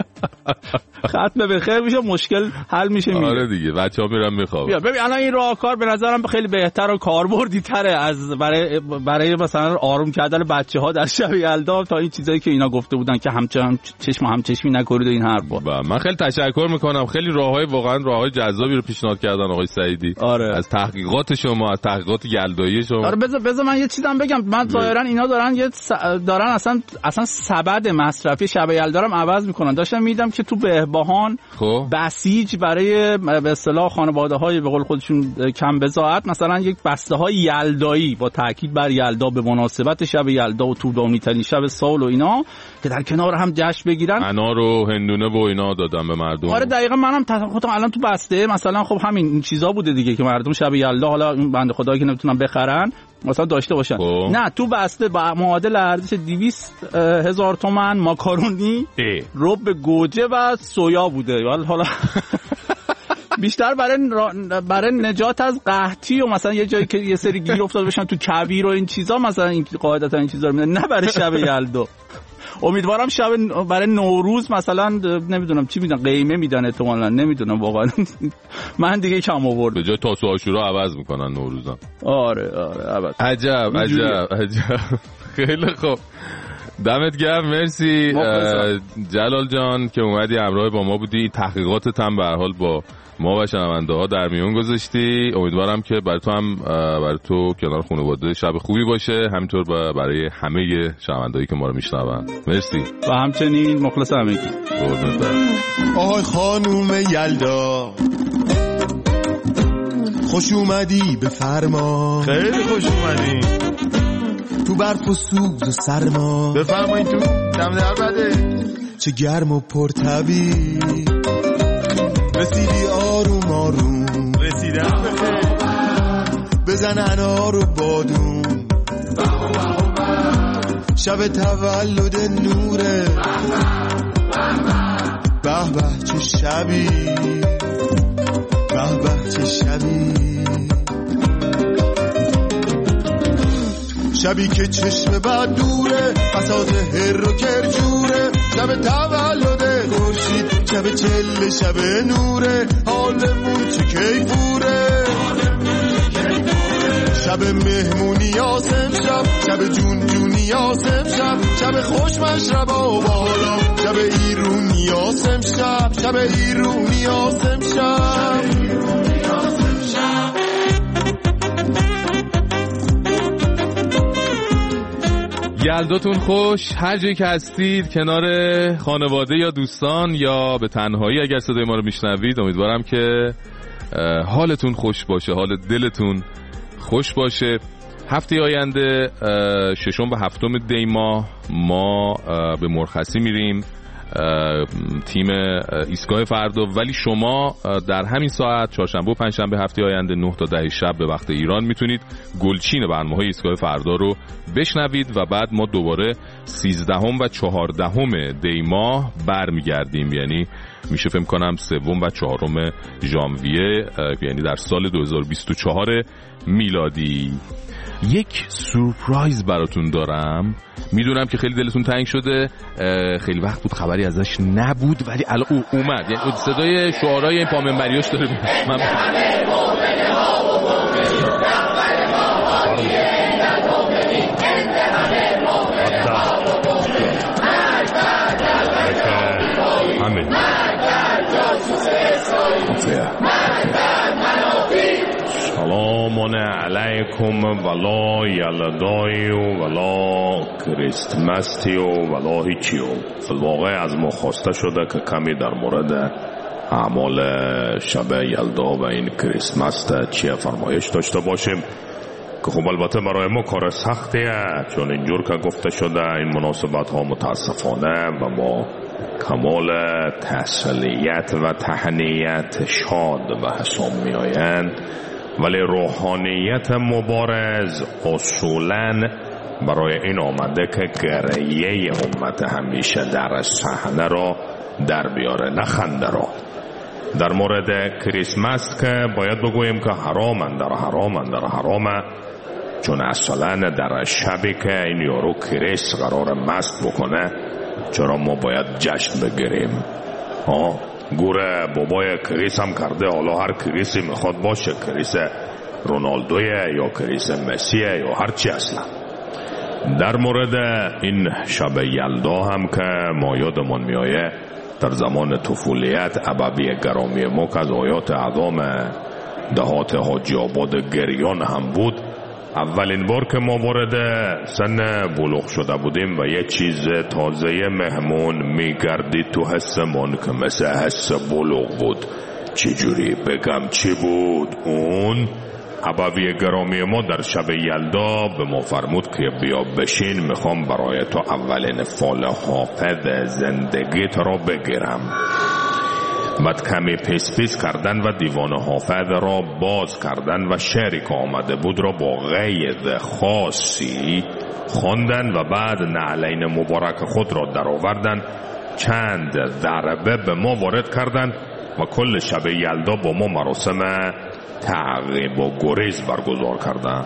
ختم به خیر میشه، مشکل حل میشه میره. آره دیگه بچه‌ها میرن میخوابن. ببین الان این راهکار به نظرم خیلی بهتر و کاربردی تره از برای برای مثلا آروم کردن بچه‌ها در شب یلدا تا این چیزایی که اینا گفته بودن که همچنان چشم هم چشمی نکنید این حرفا. من خیلی تشکر میکنم، خیلی راههای واقعا راههای جذابی رو پیشنهاد کردن آقای سعیدی. آره. از تحقیقات شما، از تحقیقات یلدایی شما. آره بذار بذار من یه چیزام بگم. من ظاهرا اینا دارن یه س... دارن اصلا اصلا سبد مصرفی شب یلدا رو عوض میکنن. داشتم میدیدم که تو بهبهان خب بسیج برای به اصطلاح خانواده‌های به قول خودشون کم بضاعت مثلا یک بسته‌های یلدایی با تاکید بر یلدا به مناسبت شب یلدا و طولانی‌ترین شب سال و اینا که در کنار هم جشن بگیرن، انار و هندونه و اینا دادن به مردم. آره دقیقاً. منم خودم الان تو بسته مثلا خب همین این چیزا بوده دیگه که مردم شب یلدا حالا این بنده خدایی که نمیتونن بخرن مثلا داشته باشن. خوب. نه تو بسته با معادل ارزش دویست هزار تومان ماکارونی، رب گوجه و سویا بوده. حالا بیشتر برای برای نجات از قحطی و مثلا یه جایی که یه سری گیر افتاده بشن تو کویر و این چیزا مثلا این قاعدتا این چیزا رو میدن، نه برای شب یلدا. امیدوارم شب برای نوروز مثلا نمیدونم چی میدن، قیمه میدن احتمالاً، نمیدونم واقعا. من دیگه کم آورد. به جای تاسو عاشورا عوض میکنن نوروزا. آره آره عوض. عجب عجب عجب. خیلی خوب، دمت گرم، مرسی جلال جان که اومدی همراه با ما بودی. تحقیقاتت هم به هر حال با ما و شنونده ها در میون گذاشتی. امیدوارم که برای تو هم برای تو کنار خانواده شب خوبی باشه، همینطور برای همه شنوندهایی که ما رو میشنون. مرسی و همچنین مخلص همگی. آهای خانوم یلدا خوش اومدی بفرما. خیلی خوش اومدی تو برف و سوز و سرما. بفرمایید تو دم در بده. چه گرم و پرتبی رسیدی آروم آروم. رسیدم بخیر بزن انار و بادوم. شب تولد نوره به به چه شبی به به چه شبی. شبی که چشم بد دوره بساط هر و کرجوره. شب تولد خورشید شب چله شب نوره. حالمون چه کیفوره شب مهمونی یاسم شب شب جون جونی یاسم شب شب خوش مشربا و بالا. شب ایرونی یاسم شب شب ایرونی یاسم شب. یلداتون خوش. هر جایی که هستید کنار خانواده یا دوستان یا به تنهایی اگر صدای ما رو میشنوید، امیدوارم که حالتون خوش باشه، حال دلتون خوش باشه. هفته آینده ششم و هفتم دی ماه ما به مرخصی میریم، تیم ایستگاه فردا. ولی شما در همین ساعت چهارشنبه و پنجشنبه هفته آینده نه تا ده شب به وقت ایران میتونید گلچین برنامه‌های ایستگاه فردا رو بشنوید و بعد ما دوباره سیزدهم و چهاردهم دی ماه برمیگردیم، یعنی میشه فکر کنم سوم و چهارم ژانویه، یعنی در سال دو هزار و بیست و چهار میلادی. یک سورپرایز براتون دارم. میدونم که خیلی دلتون تنگ شده، خیلی وقت بود خبری ازش نبود، ولی الان او اومد. یعنی صدای شعارهای این پامنبریاش داره من همین سلام علیکم ولا یلدایی ولا کریستمستی ولا هیچیو. فالواقع از ما خواسته شده که کمی در مورد اعمال شب یلدا و این کریسمس چیه فرمایش داشته باشیم که خب البته برای ما کار سختیه، چون اینجور که گفته شده این مناسبت ها متاسفانه و ما کمال تسلیت و تهنیت شاد و حساب می آیند، ولی روحانیت مبارز اصولاً برای این آمده که گریه امت همیشه در صحنه را در بیاره، نه خنده را. در مورد کریسمس که باید بگوییم که حرامن در حرامن در حرامه، چون اصلا در شبی که این یارو کریس قرار مست بکنه چرا ما باید جشن بگیریم؟ ها گوره بابای کریس هم کرده، حالا هر کریسی میخواد باشه، کریس رونالدویه یا کریس مسیه یا هر چی اصلا. در مورد این شب یلدا هم که ما یادمون میایه در زمان طفولیت ابوی گرامی ما که از آیات اعظم دهات حاجی آباد گریان هم بود، اولین بار که ما وارد سن بلوغ شده بودیم و یه چیز تازه مهمون میگردید تو حسمون که مثل حس بلوغ بود. چجوری بگم چی بود اون؟ ابوی گرامی ما در شب یلدا به ما فرمود که بیا بشین، میخوام برای تو اولین فال حافظ زندگیت را بگیرم. بعد کمی پیس پیس کردن و دیوان حافظ را باز کردن و شعری که آمده بود را با قید خاصی خواندن و بعد نعلین مبارک خود را در آوردن، چند ضربه به ما وارد کردن و کل شب یلدا با ما مراسم تعقیب و گریز برگزار کردن.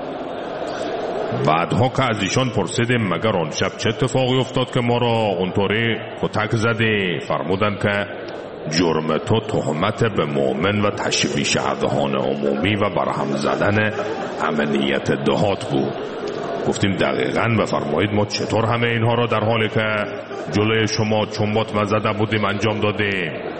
بعدها که از ایشان پرسیدیم مگر آن شب چه اتفاقی افتاد که ما را اونطوری کتک زدی؟ فرمودن که جرم تو تهمت به مؤمن و تشویش اذهان عمومی و برهم زدن امنیت دهات بود. گفتیم دقیقاً بفرمایید ما چطور همه اینها را در حالی که جلوی شما چنبات مزده بودیم انجام دادیم؟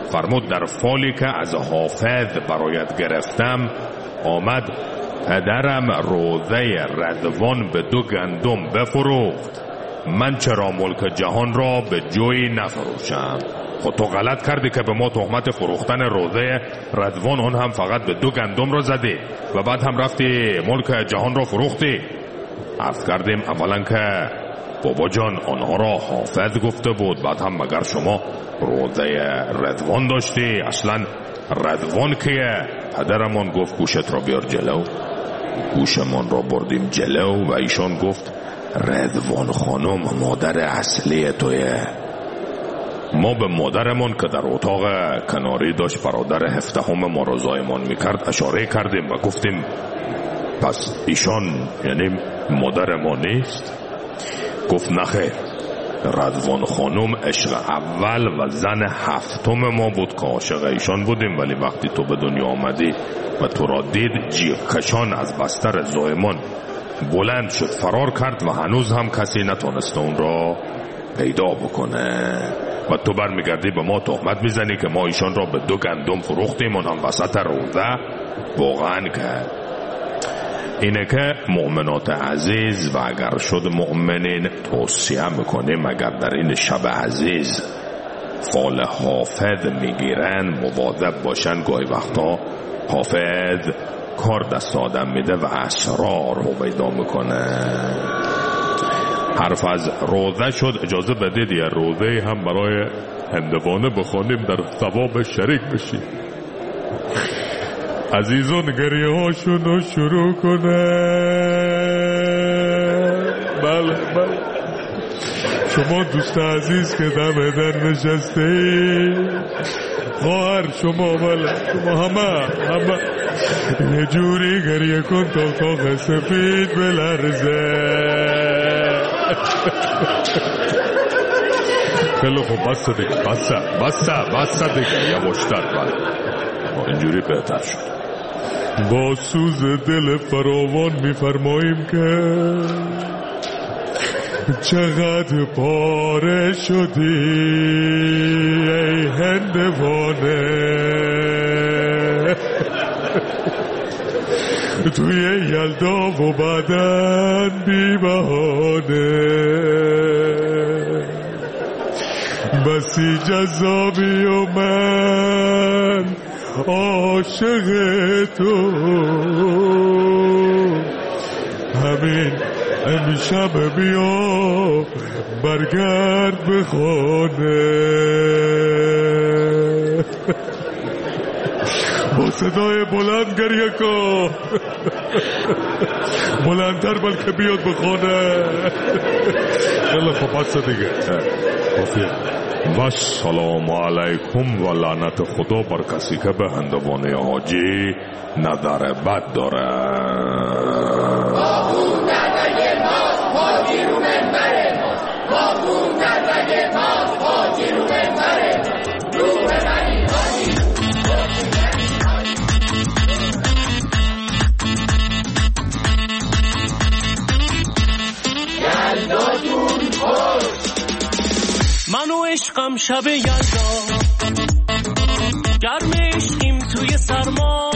فرمود در فالی که از حافظ برایت گرفتم آمد پدرم روضه ردوان به دو گندم بفروخت، من چرا ملک جهان را به جوی نفروشم؟ خود تو غلط کردی که به ما تهمت فروختن روضه ردوان اون هم فقط به دو گندم را زدی و بعد هم رفتی ملک جهان را فروختی. عرض کردیم اولا که بابا جان آنها را حافظ گفته بود، بعد هم مگر شما روضه ردوان داشتی؟ اصلا ردوان که پدرمان گفت گوشت را بیار جلو، گوشمان را بردیم جلو و ایشان گفت ردوان خانم مادر اصلی تویه. ما به مادرمان که در اتاق کناری داشت برادر هفدهم ما را زایمان میکرد اشاره کردیم و گفتیم پس ایشان یعنی مادر ما نیست؟ گفت نخیر، ردوان خانم عشق اول و زن هفتم ما بود که عاشق ایشان بودیم، ولی وقتی تو به دنیا آمدی و تو را دید جیغ کشان از بستر زایمان بلند شد فرار کرد و هنوز هم کسی نتونسته اون را پیدا بکنه و تو برمیگردی به ما تهمت میزنی که ما ایشان را به دو گندم فروختیم اون هم وسط روضه. واقعا که اینه که مؤمنات عزیز و اگر شد مؤمنین توصیه میکنیم اگر در این شب عزیز فال حافظ میگیرن مواظب باشن، گاهی وقتا حافظ کار دست آدم میده و اسرار رو پیدا میکنه. حرف از روضه شد، اجازه بدید یه روضه هم برای هندوانه بخونیم در ثواب شریک بشیم. عزیزان گریه هاشون رو شروع کنه. بله بله شما دوست عزیز که دم در نشسته ای، خواهر شما بله شما همه همه یه جوری گریه کن تا اتاق سفید بلرزه. خیلی خوب بسته دیگه بسته بسته بسته دیگه یواشتر بله اینجوری بهتر شد. با سوز دل فراوان میفرماییم که چقدر پاره شدی ای هندوانه، توی یلدا و بدن بی بهانه، بسی جذابی و من عاشق تو، همین امشب بیا برگرد به خانه. با صدای بلند گریه کن، بلندتر بلکه بیاد به خانه. خیلی خوب بسته دیگه و سلام علیکم و لعنت خدا بر کسی که به هندوانه حاجی نظر بد داره. باقون دردگه ماست حاجی رو منبره ماست، باقون دردگه ماست حاجی رو منبره ماست، روح منی حاجی یلداتون خوش. من و عشقم شب یلدا گرم عشقیم توی سرما،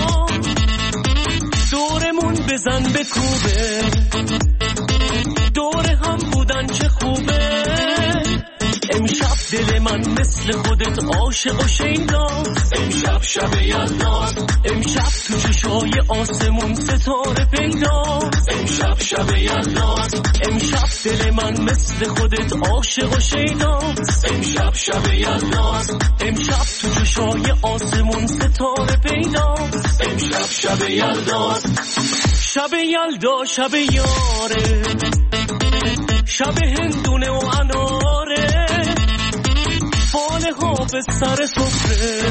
دورمون بزن به کوبه، دور هم بودن چه خوبه. امشب دل من مثل خودت عاشق و شیداست، امشب شب یلداست، امشب تو چشای آسمون ستاره پیداست، امشب شب یلداست، امشب دل من مثل خودت عاشق و شیداست، امشب شب یلداست، امشب تو چشای آسمون ستاره پیداست، امشب شب یلداست، شب یلدا شب یاره، شب هندونه و اناره، فاله ها به سر سفره،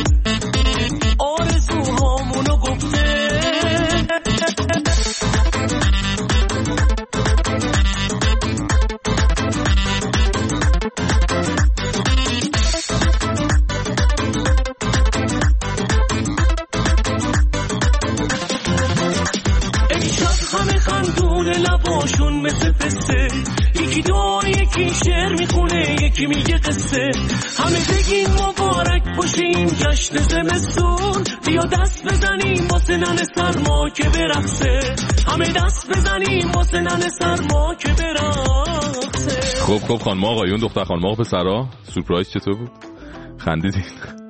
آرزوهامونو گفته. امشب همه خندون لباشون مثل پسته، یکی دعا یکی شعر میخونه یکی میگه قصه، همه بگین ما مبارک پشین جشن زمستون، بیا دست بزنیم واسه ننه سرما که برقصه، همه دست بزنیم واسه ننه سرما که برقصه. خب خب خانم آقایون، دختر خانم آقا پسرا، سورپرایز چطور بود؟ خندیدین؟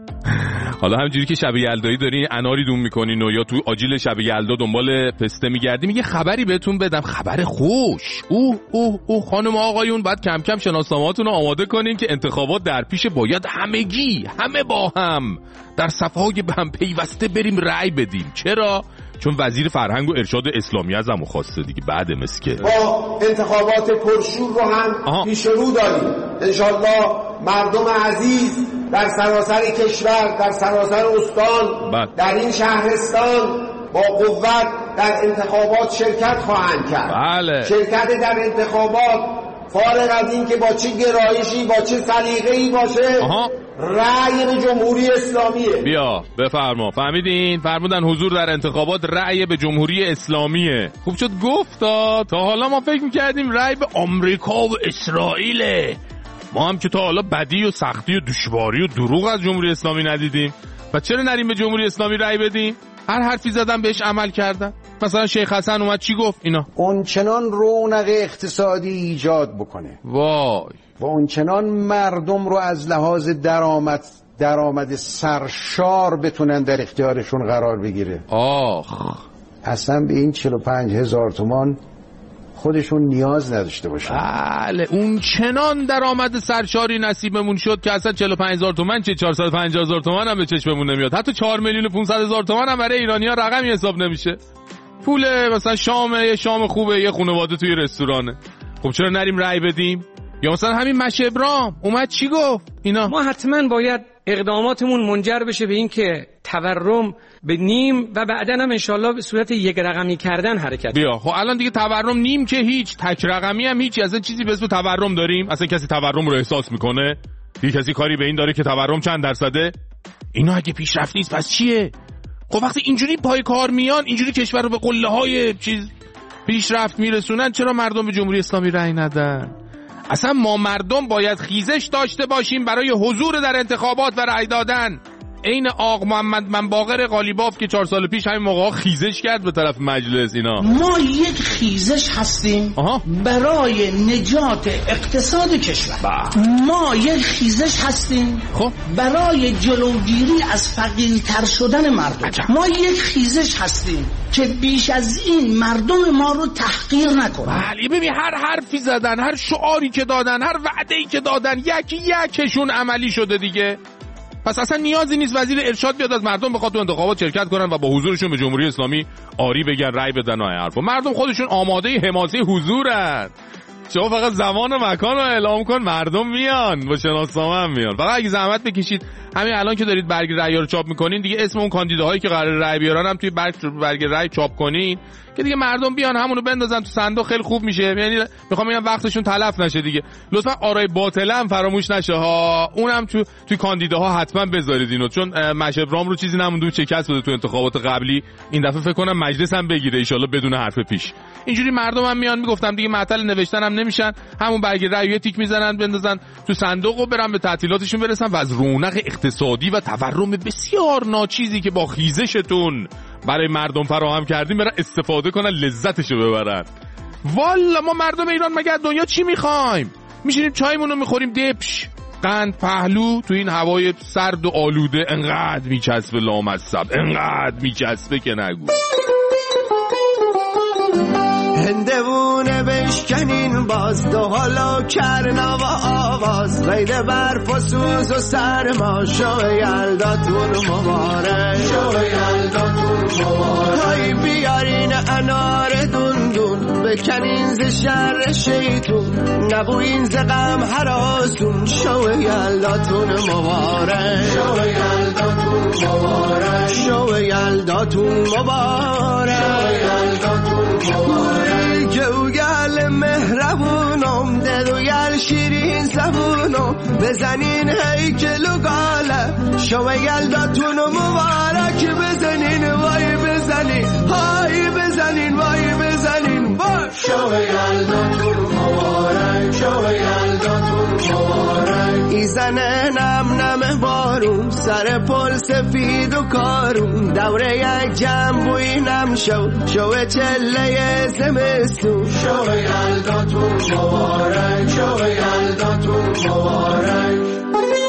حالا همینجوری که شب یلدایی دارین اناری دون میکنین و یا تو آجیل شب یلدا دنبال پسته میگردین، میگه خبری بهتون بدم، خبر خوش. اوه اوه اوه خانم آقایون، باید کم کم شناسنامه‌هاتون رو آماده کنین که انتخابات در پیش، باید همگی همه با هم در صفهای به هم پیوسته بریم رأی بدیم. چرا؟ چون وزیر فرهنگ و ارشاد اسلامی ازمون خواسته دیگه. بعد مسکه با انتخابات پرشور رو هم پیش رو داریم. انشالله مردم عزیز در سراسر کشور، در سراسر استان، بله. در این شهرستان با قوت در انتخابات شرکت خواهند کرد. بله. شرکت در انتخابات فارغ از این که با چه گرایشی، با چه سلیقه‌ای باشه، آها. رأی به جمهوری اسلامیه. بیا بفرما. فهمیدین؟ فرمودن حضور در انتخابات رأی به جمهوری اسلامیه. خوب شد گفت. تا حالا ما فکر میکردیم رأی به آمریکا و اسرائیله. ما هم که تا حالا بدی و سختی و دشواری و دروغ از جمهوری اسلامی ندیدیم. و چرا نریم به جمهوری اسلامی رأی بدیم؟ هر حرفی زدن بهش عمل کردن. مثلا شیخ حسن اومد چی گفت اینا؟ اونچنان رونق اقتصادی ایجاد بکنه، وای، و اونچنان مردم رو از لحاظ درآمد درآمد سرشار بتونن در اختیارشون قرار بگیره. آخ، اصلا به این چهل و پنج هزار تومان خودشون نیاز نداشته باشن. بله، اون چنان درآمد سرشاری نصیبمون شد که اصلا چهل و پنج هزار تومان چه چهارصد و پنجاه هزار تومان هم به چشممون نمیاد. حتی چهار میلیون و پانصد هزار تومان هم برای ایرانی‌ها رقمی حساب نمیشه. پول مثلا شام، یه شام خوبه یه خانواده توی رستورانه. خب چرا نریم رأی بدیم؟ یا مثلا همین مشه ابرام اومد چی گفت اینا؟ ما حتما باید اقداماتمون منجر بشه به این که تورم به نیم و بعداً هم انشالله به صورت یک رقمی کردن حرکت. بیا خب الان دیگه تورم نیم که هیچ، تک رقمی هم هیچ. اصلا چیزی به اسم تورم داریم؟ اصلا کسی تورم رو احساس میکنه؟ دیگه کسی کاری به این داره که تورم چند درصده؟ اینا اگه پیشرفت نیست پس چیه؟ خب وقتی اینجوری پای کار میان، اینجوری کشور رو به قله های چیز پیشرفت میرسونن، چرا مردم به جمهوری اسلامی رأی ندن؟ اصلا ما مردم باید خیزش داشته باشیم برای حضور در انتخابات و رأی دادن. عین آق محمد منباقر قالیباف که چهار سال پیش همین موقع خیزش کرد به طرف مجلس. اینا ما یک خیزش هستیم آها. برای نجات اقتصاد کشور با. ما یک خیزش هستیم خب. برای جلوگیری از فقیرتر شدن مردم عجب. ما یک خیزش هستیم که بیش از این مردم ما رو تحقیر نکنن. بله ببین، هر حرفی زدن، هر شعاری که دادن، هر وعده‌ای که دادن، یکی یکشون عملی شده دیگه. پس اصلا نیازی نیست وزیر ارشاد بیاد از مردم بخواد تو انتخابات شرکت کنن و با حضورشون به جمهوری اسلامی آری بگن، رأی بدن و حرفا. مردم خودشون آماده حماسه حضورن. شما فقط زمان و مکان رو اعلام کن، مردم میان، با شناسنامه هم میان. فقط اگه زحمت بکشید همین الان که دارید برگ رأی رو چاپ میکنین، دیگه اسم اون کاندیداهایی که قرار رأی بیارن هم توی برگ برگ رأی چاپ کنین که دیگه مردم بیان همونو بندازن تو صندوق. خیلی خوب میشه. یعنی میخوام بگم وقتشون تلف نشه دیگه. لطفا آرای باطله هم فراموش نشه ها، اونم تو توی کاندیداها حتما بذارید اینو، چون مشه ابرام رو چیزی نمونده، شکست بده تو انتخابات قبلی. این دفعه فکر کنم مجلس هم بگیره ان شاءالله بدون حرف پیش. اینجوری مردم هم میان، میگفتم دیگه معطل نوشتن هم نمیشن، همون برگ رأی یه تیک میزنن بندازن تو صندوق و برن به تعطیلاتشون برسن و از رونق اقتصادی و تورم بسیار ناچیزی که با خیزشتون برای مردم فراهم کردیم برن استفاده کنن، لذتشو ببرن. والا ما مردم ایران مگه دنیا چی میخوایم؟ میشینیم چایمون رو میخوریم دبش، قند پهلو تو این هوای سرد و آلوده. انقدر میچسبه لامصب، انقدر میچسبه که نگو. هندوونه بشکنین باز، دو حالا کرنا و آواز، قید برف و سوز و سرما، شو یلداتون مبارک، شو یلداتون مبارک. های بیارین انار دون دون، بکنین ز شر شیطون، نبوین ز غم هراسون، شو یلداتون مبارک، شو یلداتون مبارک، شو یلداتون مبارک، شو یلداتون مبارک. گوگل مهربونم، دلوگل شیرین زبونم، بزنین هیکل و گاله، شما یلداتون مبارک. بزنین وای بزنین، های بزنین وای بزنین وای. شما یلداتون مبارک، شما یلداتون مبارک. ایزنه نم نم بارون، بارون سر پل سفید و کارون دوره یک جنبوی نمشو شو چله زمستون شو یلداتون مبارک شو یلداتون مبارک.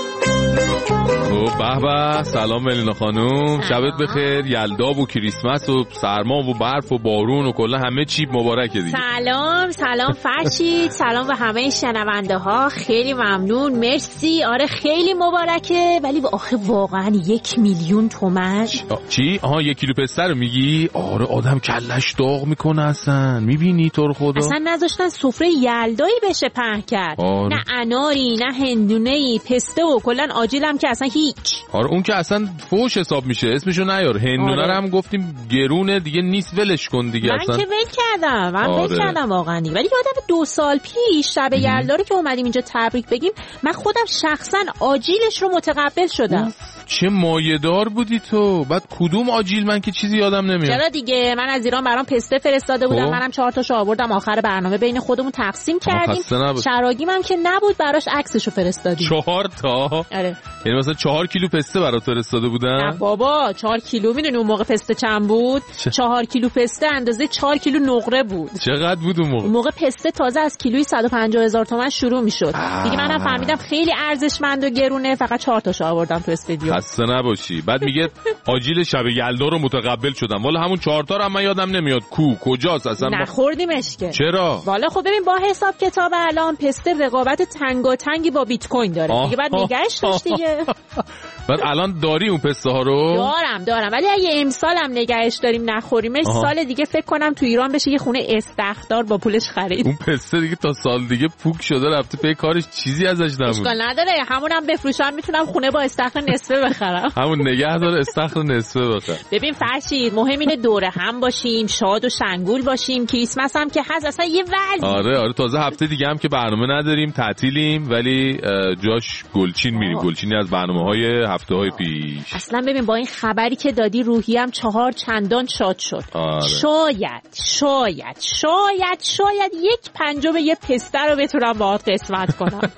به به سلام ملینا خانوم، شبت بخیر. یلدا و کریسمس و سرما و برف و بارون و کلا همه چی مبارکه دیگه. سلام سلام فرشید، سلام به همه شنونده ها، خیلی ممنون مرسی. آره خیلی مبارکه، ولی آخه واقعا یک میلیون تومن چی؟ آها یک کیلو پسته رو میگی؟ آره آدم کلش داغ میکنه اصلا، میبینی تو رو خدا اصلا نذاشتن سفره یلدایی بشه پهن کرد. آره. نه اناری نه هندونه‌ای، پسته و کلا آجیلم که اصلا هیچ. آره اون که اصلا فوش حساب میشه، اسمشو نیار. هندونه آره. رو هم گفتیم گرونه دیگه نیست، ولش کن دیگه. من اصلا که ول کردم من آره. ول کردم واقعا. ولی یادم دو سال پیش شب یلدا رو که اومدیم اینجا تبریک بگیم، من خودم شخصا آجیلش رو متقبل شدم. چه مایه‌دار بودی تو. بعد کدوم آجیل؟ من که چیزی یادم نمیاد. چرا دیگه، من از ایران برام پسته فرستاده بودم، خب. منم چهار تاشو آوردم آخر برنامه بین خودمون تقسیم کردیم. شراگیم هم که نبود براش عکسشو فرستادیم. چهار تا؟ آره. یعنی مثلا چهار کیلو پسته برات فرستاده بودن؟ نه بابا چهار کیلو. میدونی اون موقع پسته چند بود؟ چه؟ چهار کیلو پسته اندازه چهار کیلو نقره بود. چقدر بود اون موقع؟ اون موقع پسته تازه از کیلویی صد و پنجاه هزار تومان شروع میشد. دیگه منم فهمیدم خیلی ارزشمند و گرونه، فقط چهار تاشو آوردم تو استودیو. خسته نباشی. بعد میگه آجیل شب یلدا رو متقبل شدم. والا همون چهار تا رو من یادم نمیاد کو کجاست اصلا. نخوردیمش که. چرا؟ والا خب ببین با حساب کتاب الان پسته رقابت تنگاتنگی با بیت کوین داره. آه. دیگه بعد نگهش داشت دیگه. بعد الان داری اون پسته ها رو؟ دارم دارم ولی اگه امسال هم نگهش داریم نخوریمش، سال دیگه فکر کنم تو ایران بشه یه خونه استخدار با پولش خرید. اون پسته دیگه تا سال دیگه پوک شده رفته پی کارش، چیزی ازش نمون. اشکال نداره، همونم بفروشم، میتونم خونه با استخر نصفه بخرم. همون نگه داره استخر نصفه بخر. ببین فرشید مهم اینه دوره هم باشیم، شاد و شنگول باشیم. کریسمس هم که هست اصلا یه وضعی. آره آره تازه هفته دیگه هم که برنامه نداریم، تعطیلیم، ولی جاش گلچین میریم. گلچینی از برنامه‌های هفته‌های پیش. اصلا ببین با این خبری که دادی روحیم چهار چندان شاد شد. آره. شاید شاید شاید شاید یک پنجم یه پسته رو بتونم باهات قسمت کنم.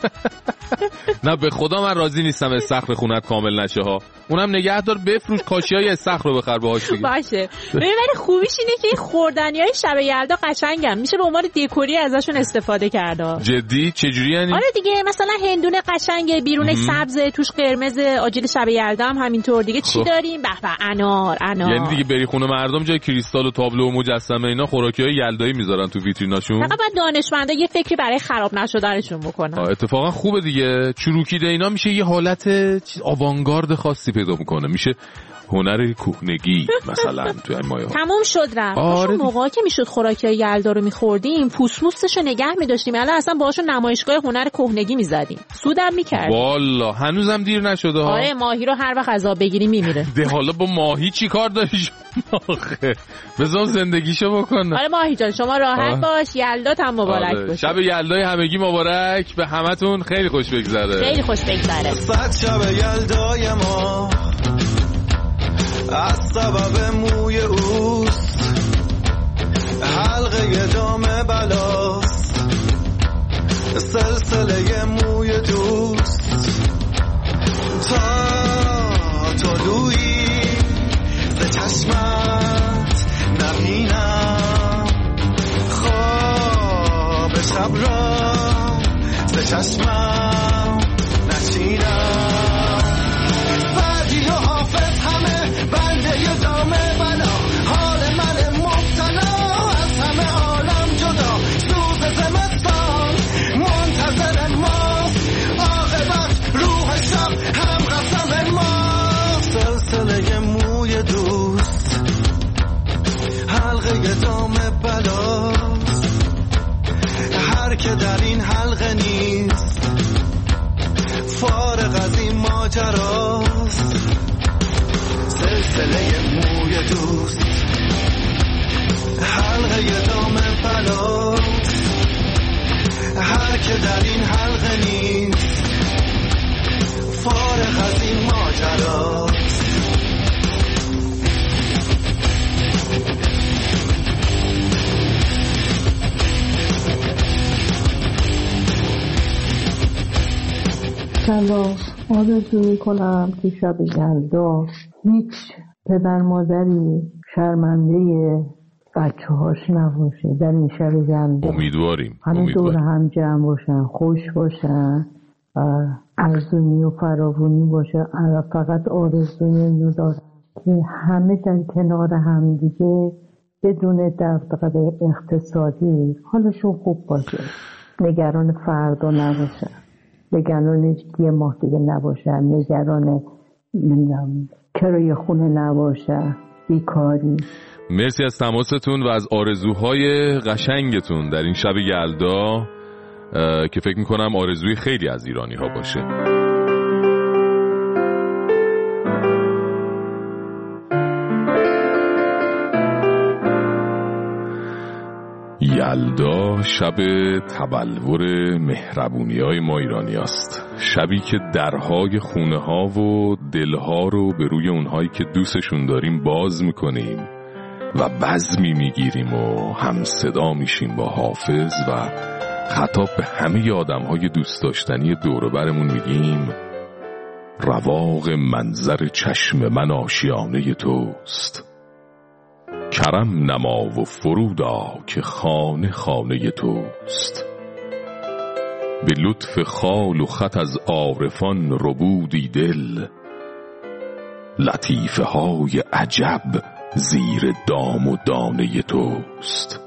نه به خدا من راضی نیستم استخر خونت کامل نشه ها. اونم نگهدار بفروش، کاشیای استخر رو بخر باهاش دیگه. باشه. ببین ولی خوبیش اینه که این خوردنیای شب یلدا قشنگن، میشه به عنوان دکوری ازشون استفاده کرد. جدی چجوری یعنی؟ آره دیگه مثلا هندونه قشنگه، بیرونش سبزه، توش قرمز. آجیل شب یلدا هم همینطور دیگه. چی داریم؟ به به انار انار. یعنی دیگه بری خونه مردم جای کریستال و تابلو و مجسمه اینا خوراکیای یلدایی میذارن تو ویتریناشون. فقط بعد دانشمندا یه فکری برای خراب نشدنشون بکنن. اتفاقا خوبه دیگه، چروکیده اینا میشه یه حالت آوانگارد خاصی پیدا میکنه، میشه هنر کهنگی مثلا تو این مایه ها. تموم شد رفت. آره موقعی که میشد خوراکیای یلدا رو میخوردیم پوسموستشو نگه میداشتیم، الان اصلا باهاشون نمایشگاه هنر کهنگی میزدیم، سودم میکردیم. والا هنوزم دیر نشده ها. آره ماهی رو هر وقت عذاب بگیری میمیره. ده حالا با ماهی چی کار داری آخه؟ بذار زندگیشو بکنه. آره ماهی جان شما راحت آه. باش، یلدات هم مبارک آره. باشه. شب یلدای همگی مبارک به همتون، خیلی خوش بگذره. خیلی خوش بگذره. صد شب یلدای ما از سبب موی اوست، حلقه دام بلاست، سلسله موی دوست، تا طلوعی ز چشمت نبینم، خواب شب را ز چشمم نچینم. بنده دام بلا، حال من مبتلا از همه عالم جدا، سوز زمستان منتظر ماست، عاقبت روح شب هم قسم ماست. سلسله موی دوست، حلقه دام بلاست، هر که در این حلقه نیست فارغ از این ماجراست. سلسله موی دوست، حلقه دام بلاست، هر که در این حلقه نیست فارغ از این ماجراست. سلام آرزو میکنم که شب یلدا هیچ پدر مادری شرمنده بچه هاش نباشه در این شب یلدا. امیدواریم همه دور هم جمع باشن، خوش باشن، ارزونی و فراوانی باشه. فقط آرزوی اینو دارم که همه در کنار هم دیگه بدون دغدغه اقتصادی حالشون خوب باشه، نگران فردا نباشن، نگران یه ماه دیگه نباشن، نگران کرایه خونه نباشه، بیکاری. مرسی از تماستون و از آرزوهای قشنگتون در این شب یلدا که فکر میکنم آرزوی خیلی از ایرانی ها باشه. یلدا شب تبلور مهربونی های ما ایرانی است. شبی که درهای خونه ها و دلها رو به روی اونهایی که دوستشون داریم باز میکنیم و بزمی میگیریم و هم صدا میشیم با حافظ و خطاب به همه آدم های دوست داشتنی دور و برمون میگیم رواق منظر چشم من آشیانه توست، کرم نما و فرودا که خانه خانه توست، به لطف خال و خط از عارفان ربودی دل، لطیفه های عجب زیر دام و دانه توست،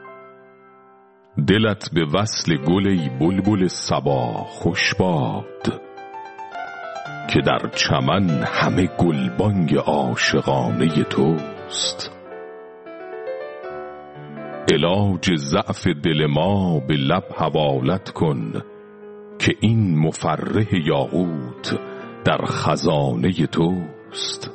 دلت به وصل گلی بلبل صبا خوش باد، که در چمن همه گلبانگ عاشقانه توست، علاج ضعف دل ما به لب حوالت کن، که این مفرح یاقوت در خزانه توست،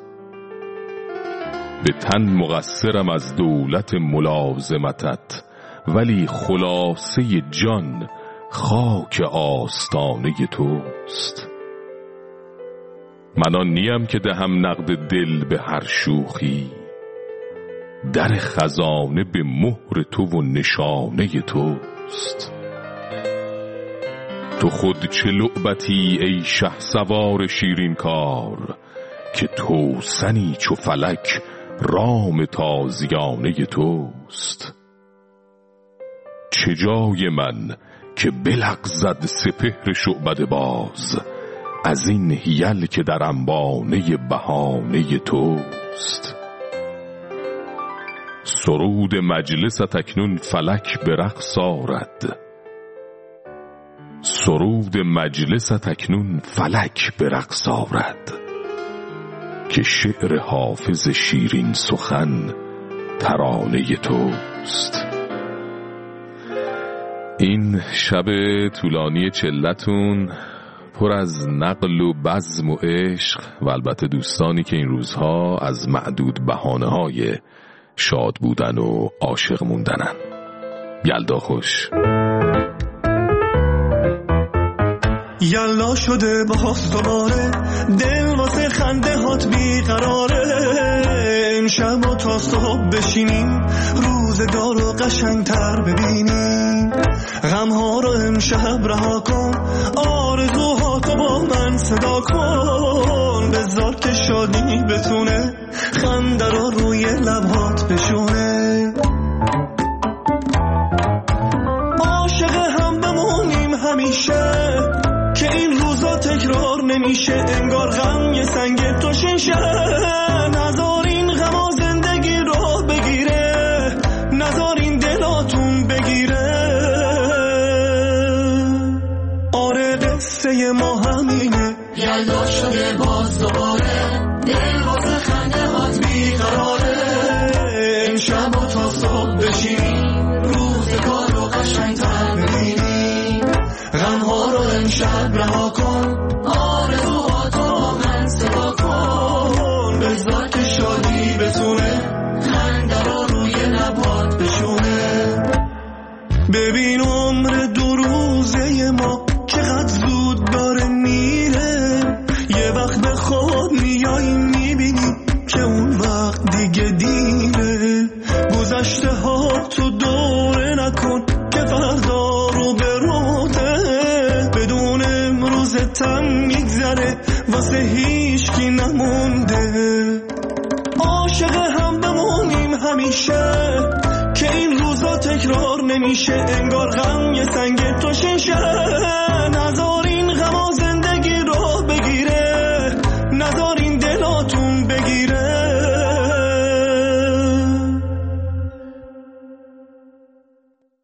به تن مقصرم از دولت ملازمتت، ولی خلاصه جان خاک آستانه توست، من آن نیم که دهم نقد دل به هر شوخی، در خزانه به مهر تو و نشانه توست، تو خود چه لعبتی ای شهسوار شیرین کار، که توسنی چو فلک رام تازیانه توست، چه جای من که بلغزد سپهر شعبده باز، از این حیل که در انبانه بهانه توست، سرود مجلس اکنون فلک به رقص آرد، سرود مجلس اکنون فلک به رقص آرد، که شعر حافظ شیرین سخن ترانه توست. این شب طولانی چلتون پر از نقل و بزم و عشق و البته دوستانی که این روزها از معدود بهانه‌های شاد بودن و عاشق موندنن. یلدا خوش. یلا شده باز دوباره، دل واسه خنده هات بیقراره، امشب و تا صبح بشینیم روزگار رو قشنگتر ببینیم، غمها رو امشب رها کن، آرزوهاتو با من صدا کن، بذار که شادی بتونه خنده رو روی لبهات بشونه، عاشق هم بمونیم همیشه، که این روزا تکرار نمیشه، انگار غم یه سنگ تو شیشه، نذار این غما زندگی رو بگیره، نذار این دلاتون بگیره، آره قصه ما همینه، یلدا شده باز دوباره، دل واسه خنده هات بیقراره، امشب و تا صبح بشینیم روزگار رو قشنگتر ببینیم، غمها رو امشب رها کن، آرزوهاتو من صدا کن، بذار که شادی بتونه خنده رو روی لبات بشونه، ببین عمر دو روزه ما چقدر زود داره میره، یه وقت به خود میایی میبینی که اون وقت دیگه دیره، گذشته ها تو دوره نکن که فردا رو به روته، بدون امروز تم میگذره، واسه هیچ کی نمونده. عاشق هم بمونیم همیشه که این روزا تکرار نمیشه. انگار غم یه سنگ توشه